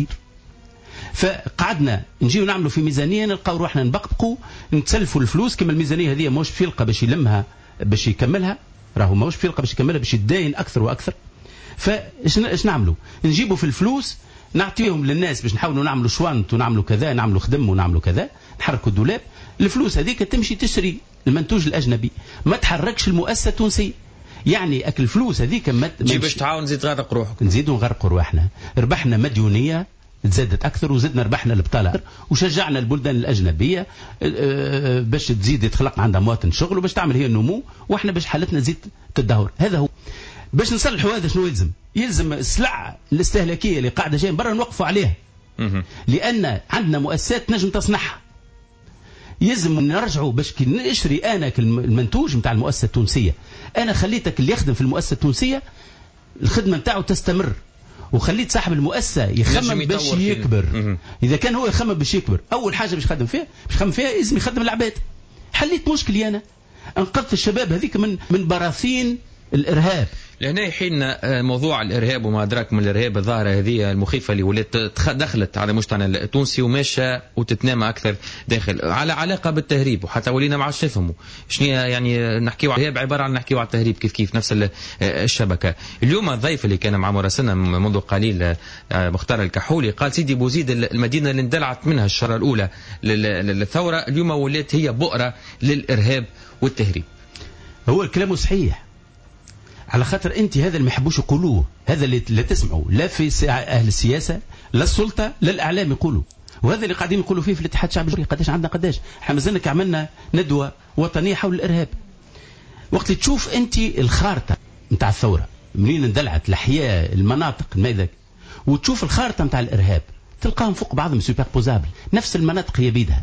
فقعدنا نجيو نعملوا في ميزانية نلقاو روحنا نبقبقوا نتسلفوا الفلوس كما الميزانية هذه ماهوش فيلقة باش يلمها باش يكملها، راهو ماهوش فيلقة باش يكملها باش يتداين أكثر وأكثر. فايش نعملوا؟ نجيبوا في الفلوس نعطيهم للناس باش نحاولوا نعملوا شوانت ونعملوا كذا، نعملوا خدم ونعملوا كذا، نحركوا الدولاب. الفلوس هذيك تمشي تشتري المنتوج الأجنبي، ما تحركش المؤسسة التونسية. يعني اكل الفلوس هذيك جي باش تعاون نزيد تغرق روحك، نزيدوا نغرقوا روحنا. ربحنا مديونيه تزادت اكثر وزدنا ربحنا البطاله وشجعنا البلدان الاجنبيه باش تزيد تخلق عندها مواطن شغل وباش تعمل هي النمو، واحنا باش حالتنا تزيد تدهور. هذا هو. باش نصلحوا هذا شنو يلزم السلع الاستهلاكيه اللي قاعده جايه من برا نوقفوا عليها، لان عندنا مؤسسات نجم تصنعها. يلزم نرجعوا باش كي نشري انا المنتوج نتاع المؤسسه التونسيه، انا خليتك اللي يخدم في المؤسسه التونسيه الخدمه نتاعو تستمر، وخليت صاحب المؤسسه يخمم باش يكبر. اذا كان هو يخمم باش يكبر، اول حاجه باش يخدم فيها لازم يخدم العباد. حليت مشكلي انا، انقذت الشباب هذيك من براثين الارهاب. لهنا يحيلنا موضوع الارهاب وما ادراك من الارهاب، الظاهره هذه المخيفه اللي ولات دخلت على المجتمع التونسي وماشيه وتتنامى اكثر داخل على علاقه بالتهريب، وحتى ولينا ما عادش نفهموا شنو يعني نحكيو على الارهاب عباره عن نحكيو على التهريب كيف نفس الشبكه. اليوم الضيف اللي كان مع مراسلنا منذ قليل مختار الكحولي قال سيدي بوزيد المدينه اللي اندلعت منها الشره الاولى للثوره اليوم ولات هي بؤره للارهاب والتهريب. هو الكلام صحيح. على خاطر انت هذا اللي ما يحبوش يقولوه، هذا اللي لا تسمعوا لا في اهل السياسه لا السلطه لا الاعلام يقولوا، وهذا اللي قاعدين يقولوا فيه في الاتحاد الشعبي الجمهوري. قداش عندنا قداش احنا مازلنا عملنا ندوه وطنيه حول الارهاب. وقت اللي تشوف انت الخارطه نتاع الثوره منين اندلعت الاحياء المناطق الماذا، وتشوف الخارطه نتاع الارهاب تلقاهم فوق بعضهم سوبربوزابل، نفس المناطق هي بيدها.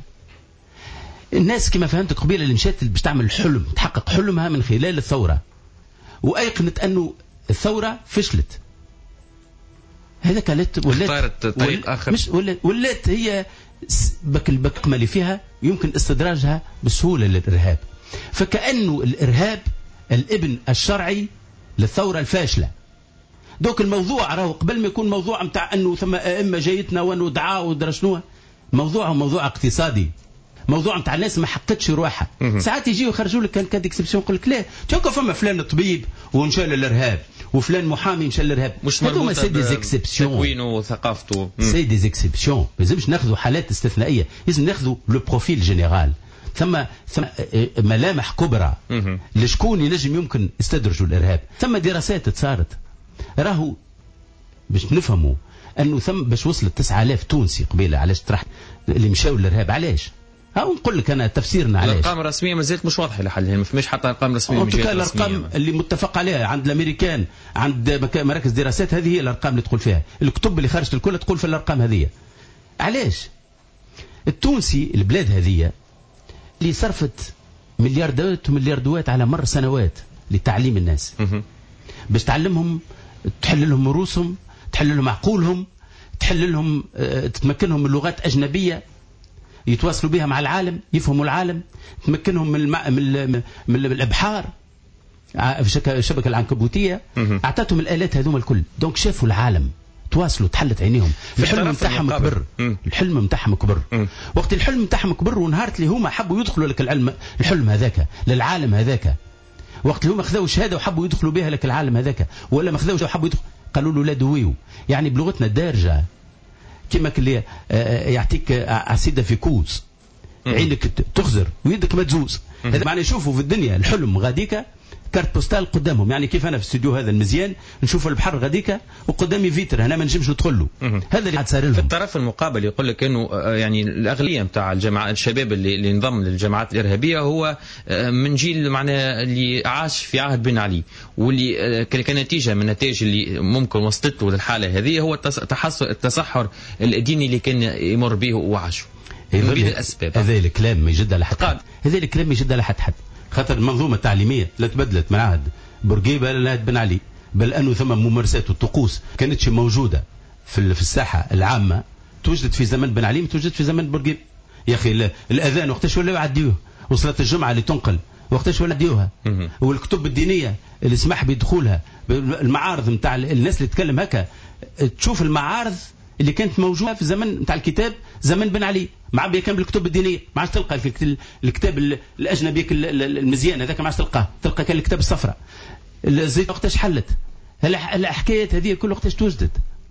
الناس كما فهمتك قبيله اللي مشات باش تعمل حلم تحقق حلمها من خلال الثوره، وايقنت انه الثوره فشلت. هذاك اختارت طريق اخر، مش ولات هي البكمه اللي فيها يمكن استدراجها بسهوله للارهاب. فكانه الارهاب الابن الشرعي للثوره الفاشله. دوك الموضوع راهو قبل ما يكون موضوع نتاع انه ثم ائمه جايتنا ودعاء ودرا شنو، موضوع موضوع اقتصادي، موضوع نتاع الناس ما حقتش روحها. ساعات يجيو يخرجوا لك كان اكسبسيون يقول لك لا تشوفوا فما فلان طبيب ومشى للارهاب وفلان محامي مشى للارهاب، هذوما سي دي اكسبسيون، تكوينه وثقافته سي دي اكسبسيون. ما لازمش ناخذوا حالات استثنائيه، لازم ناخذوا لو بروفيل جينيرال. ثم ملامح كبرى لشكون ينجم يمكن يستدرجوا الارهاب. ثم دراسات تصارت راهو باش نفهموا انه ثم باش وصلت 9000 تونسي قبيله علاش طرح اللي مشاو للارهاب. علاش؟ ها نقول لك انا تفسيرنا علاش. الارقام الرسميه مازالت مش واضحه لحد الان، ما فماش حتى ارقام رسميه من جهه الارقام اللي متفق عليها عند الامريكان عند مراكز دراسات، هذه هي الارقام اللي تقول فيها. الكتب اللي خرجت الكل تقول في الارقام هذه. علاش؟ التونسي البلاد هذه اللي صرفت ملياردات وملياردوات على مر سنوات لتعليم الناس باش تعلمهم، تحل لهم رؤوسهم، تحل لهم عقولهم، تحل لهم تمكنهم من لغات أجنبية يتواصلوا بها مع العالم، يفهموا العالم، تمكنهم من الابحار في الشبكه العنكبوتيه. اعطتهم الالات هذوما الكل، دونك شافوا العالم، تواصلوا، تحلت عينيهم. الحلم نتاعهم كبر، الحلم نتاعهم كبر. وقت الحلم نتاعهم كبر ونهارت اللي هما حبوا يدخلوا لك الحلم هذاك للعالم هذاك، وقت اللي هما خذوا شهاده وحبوا يدخلوا بها لك العالم هذاك، ولا ما خذوش وحبوا يدخلوا قالوا له لا دويو، يعني بلغتنا الدارجه كما اللي يعطيك عسيده في كوز عينك تخزر ويدك ما تزوز. هذا معناه يشوفوا في الدنيا الحلم غاديكا كارت بوستال قدامهم، يعني كيف انا في الاستوديو هذا المزيان نشوف البحر غاديكا وقدامي فيتر انا ما نجمش ندخل له. هذا اللي صار لهم. في الطرف المقابل يقول لك انه يعني الاغلبيه نتاع الجماعات الشباب اللي انضم للجماعات الارهابيه هو من جيل معناه اللي عاش في عهد بن علي، واللي كنتيجه من النتائج اللي ممكن وصلت له للحاله هذه هو التصحر الديني اللي كان يمر به وعاشه. الاسباب هذا الكلام ما يجد على حد، هذا الكلام ما يجد على حد. خاطر المنظومه التعليميه لا تبدلت من عهد بورقيبه لا عهد بن علي، بل انه ثم ممارسات والطقوس كانتش موجوده في الساحه العامه، توجدت في زمن بن علي ما توجدت في زمن بورقيبه. يا اخي الاذان وقتاش ولاو يعديوه، وصلاه الجمعه اللي تنقل وقتاش ولاو يعديوها، والكتب الدينيه اللي سمح بدخولها، المعارض نتاع الناس اللي تتكلم هكا، تشوف المعارض اللي كانت موجوده في زمن نتاع الكتاب زمن بن علي معبيه كان بالكتب الدينيه، ما عادش تلقى في الكتاب الاجنبي المزيان هذاك، ما عادش تلقى كان الكتاب الصفراء. الزيت وقتاش حلت، الحكايات هذه كل وقتاش توجدت.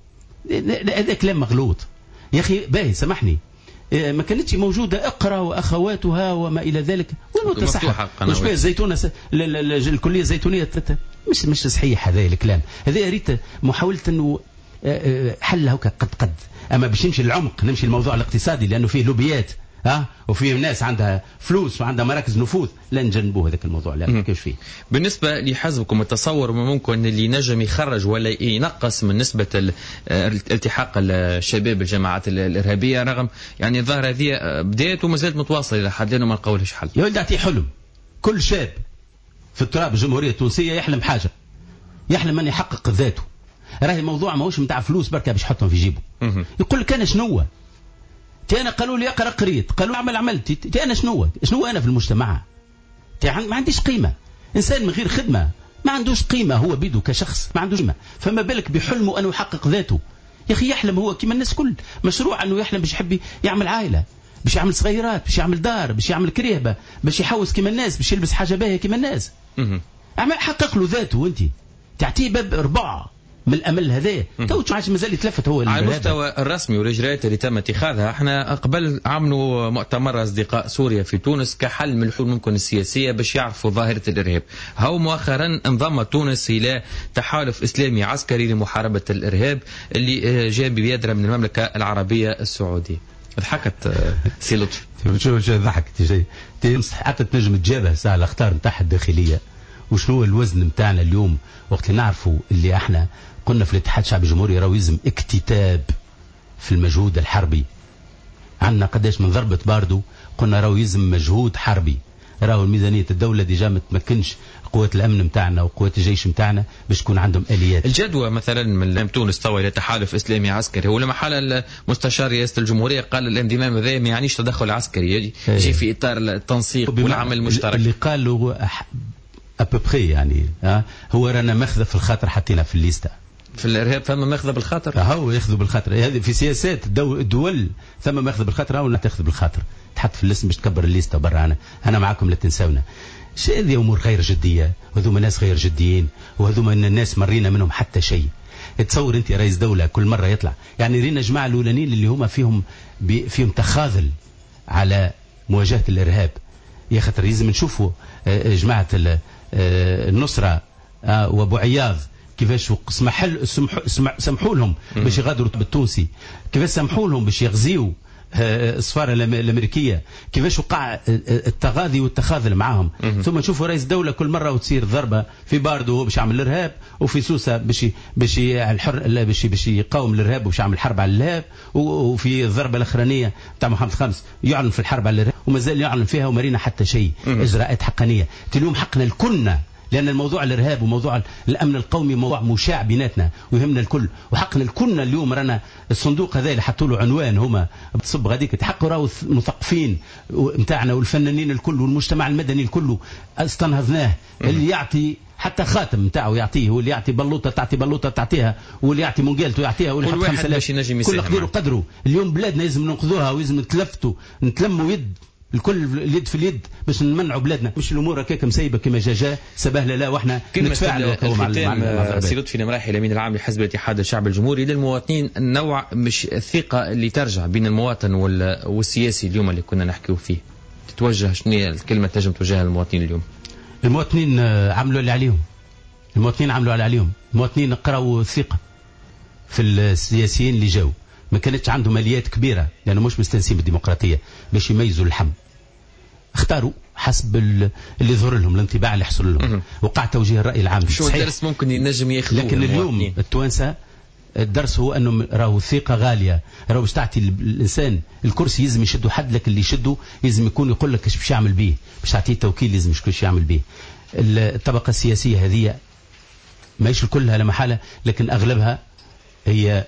هذا كلام مغلوط يا اخي. باهي سامحني، ما كانتش موجوده اقرا واخواتها وما الى ذلك، والمتصحح مش باهي الزيتونه الكليه الزيتونيه مش صحيح هذا الكلام. هذا يا ريت محاوله انه حلها قد اما باش نمشي للعمق، نمشي الموضوع الاقتصادي لانه فيه لوبيات وفيه ناس عندها فلوس وعندها مراكز نفوذ، لا نجنبوه هذاك الموضوع، لا كيفاش فيه. بالنسبه لحزبكم التصور ممكن اللي نجم يخرج ولا ينقص من نسبه التحاق الشباب الجماعات الارهابيه، رغم يعني الظاهره هذه بدات وما زالت متواصله الى حد الان وما لقاولهاش حل. يا ولد اعطيه حلم. كل شاب في التراب الجمهوريه التونسيه يحلم حاجه، يحلم ان يحقق ذاته. راهي موضوع ماهوش نتاع فلوس بركه باش يحطهم في جيبه. يقول لك انا شنو؟ انا قالوا لي اقرا قريت، قالوا اعمل عملت، انا شنو انا في المجتمع؟ ما عنديش قيمه. انسان من غير خدمه ما عندوش قيمه، هو بيده كشخص ما عندوش قيمه، فما بالك بحلمه انه يحقق ذاته. يا اخي يحلم هو كما الناس كل مشروع انه يحلم باش يحب يعمل عائله، باش يعمل صغيرات، باش يعمل دار، باش يعمل كريبه، باش يحوس كما الناس، باش يلبس حاجه باهيه كما الناس. حقق له ذاته، وانت تعطيه باب ربع من الامل هذايا تو عادش مازال يتلفت هو على المستوى الرسمي والاجراءات اللي تم اتخاذها. احنا قبل عملوا مؤتمر اصدقاء سوريا في تونس كحل من الحلول ممكن السياسيه باش يعرفوا ظاهره الارهاب. هو مؤخرا انضم تونس الى تحالف اسلامي عسكري لمحاربه الارهاب اللي جاء بيدرى من المملكه العربيه السعوديه. ضحكت سي لطفي. شو ضحكت حتى تنجم تجابه ساعه الاخطار نتاعها الداخليه. وشنو هو الوزن نتاعنا اليوم وقت اللي نعرفوا اللي احنا قلنا في الاتحاد الشعبي الجمهوري راهو يلزم اكتتاب في المجهود الحربي. عندنا قداش من ضربة باردو قلنا راهو يلزم مجهود حربي. راهو ميزانية الدولة ديجا ما تمكنش قوات الامن نتاعنا وقوات الجيش نتاعنا باش تكون عندهم اليات. الجدوى مثلا من تونس توا الى تحالف اسلامي عسكري، هو لما حال المستشار رئاسة الجمهورية قال الانضمام هذا ما يعنيش تدخل عسكري، يجي في اطار التنسيق والعمل المشترك. اللي قال له ابوبخي يعني هو رانا ماخذه في الخاطر حطينا في الليسته. في الارهاب فما ماخذه بالخاطر، هو ياخذوا بالخاطر. هذه في سياسات الدول ثم ماخذه بالخاطر او لا تاخذ بالخاطر، تحط في الاسم باش تكبر الليسته برا. انا معكم لا تنسونا. هذه امور غير جديه، وهذوما ناس غير جديين، وهذوما الناس مرينا منهم حتى شيء. تصور انت رئيس دوله كل مره يطلع يعني رينا جماعه الاولانيين اللي هما فيهم تخاذل على مواجهه الارهاب. يا خاطر لازم نشوفوا جماعه النصره وابو عياض كيفاش سمحوا لهم باش يغادروا بالتونسي، كيفاش سمحوا لهم باش يغزيوا السفاره الامريكيه، كيفاش وقع التغاضي والتخاذل معاهم. ثم نشوفوا رئيس الدوله كل مره وتصير ضربه في باردو باش يعمل الارهاب، وفي سوسه باش يقاوم الارهاب وباش يعمل حرب على الارهاب، وفي الضربه الاخرانيه تاع محمد خامس يعلن في الحرب على الارهاب ومازال يعلن فيها ومارينا حتى شيء. اجراءات حقانيه. اليوم حقنا الكلنا، لأن الموضوع الإرهاب وموضوع الأمن القومي موضوع مشاع بيناتنا ويهمنا الكل، وحقنا الكلنا اليوم رانا الصندوق هذا اللي حطوا له عنوان هما بتصب غاديك تحقوا راهو المثقفين نتاعنا والفنانين الكل والمجتمع المدني الكل استنهضناه. اللي يعطي حتى خاتم نتاعو يعطيه، واللي يعطي بلوطه تعطي بلوطه تعطيها، واللي يعطي منقالته يعطيها، واللي يحط 5000 كل قدير وقدره. اليوم بلادنا لازم ننقذوها ويلزم نتلموا يد الكل اليد في اليد باش نمنعوا بلادنا. مش الامور هكاك مسيبه كما جا سبهله لا، واحنا نتفاعلوا مع سي لطفي المراحي الامين العام لحزب الاتحاد الشعبي الجمهوري للمواطنين. النوع مش الثقه اللي ترجع بين المواطن والسياسي اليوم اللي كنا نحكيو فيه، تتوجه شنو الكلمه تنجم توجهها للمواطنين اليوم؟ المواطنين عملوا اللي عليهم، المواطنين عملوا اللي عليهم، المواطنين قراوا الثقه في السياسيين اللي جاوا. ما كانتش عندهم اليات كبيره لانه مش مستانسين بالديمقراطيه باش يميزوا اللحم. اختاروا حسب اللي ظهر لهم، الانطباع اللي حصل لهم، وقع توجيه الراي العام. شو الدرس ممكن ينجم ياخذوه؟ لكن اليوم التوانسه الدرس هو انه راهو الثقه غاليه، راهو باش تعطي الانسان الكرسي يلزم يشدوا حد، لك اللي يشدوا يلزم يكون يقول لك ايش باش يعمل به، باش تعطيه توكيل لازم ايش يعمل به. الطبقه السياسيه هذه ماهيش كلها لا محاله، لكن اغلبها هي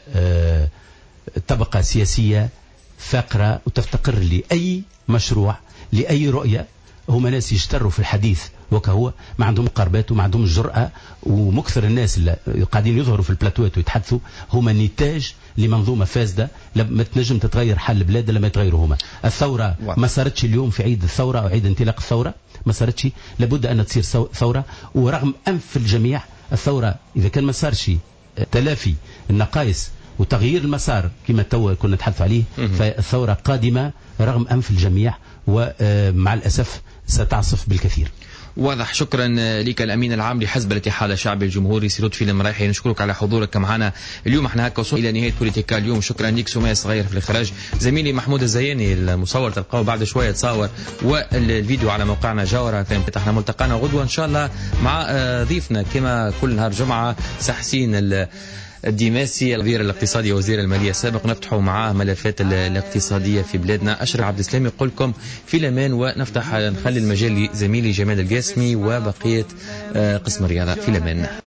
طبقة سياسية فاقرة وتفتقر لأي مشروع لأي رؤية. هم ناس يشتروا في الحديث وكهو ما عندهم مقاربات وما عندهم الجرأة، ومكثر الناس اللي قاعدين يظهروا في البلاتوات ويتحدثوا هم نتاج لمنظومة فاسدة. لما تنجم تتغير حال البلاد لما يتغيروا هما. الثورة ما صارتش اليوم في عيد الثورة أو عيد انطلاق الثورة، ما صارتش، لابد أن تصير ثورة. ورغم أنف الجميع الثورة إذا كان ما صارش تلافي النقائص وتغيير المسار كما تو كنا نتحدث عليه، فالثورة قادمة رغم أنف الجميع، ومع الأسف ستعصف بالكثير. واضح. شكرا لك الامين العام لحزب الاتحاد الشعبي الجمهوري سي لطفي المرايحي، نشكرك على حضورك معنا اليوم. احنا هكا وصلنا الى نهايه بوليتيكا اليوم. شكرا لك سمية صغير في الاخراج، زميلي محمود الزياني المصور تلقاه بعد شويه تصاور، والفيديو على موقعنا جاورة. احنا ملتقانا غدوه ان شاء الله مع ضيفنا كما كل نهار جمعه سحسين الديماسي الوزير الاقتصادي ووزير الماليه السابق، نفتحوا معاه ملفات الاقتصاديه في بلادنا. اشرف عبد السلام يقول لكم في الامان، ونفتح نخلي المجال لزميلي جمال القاسمي وبقيه قسم الرياضه. في الامان.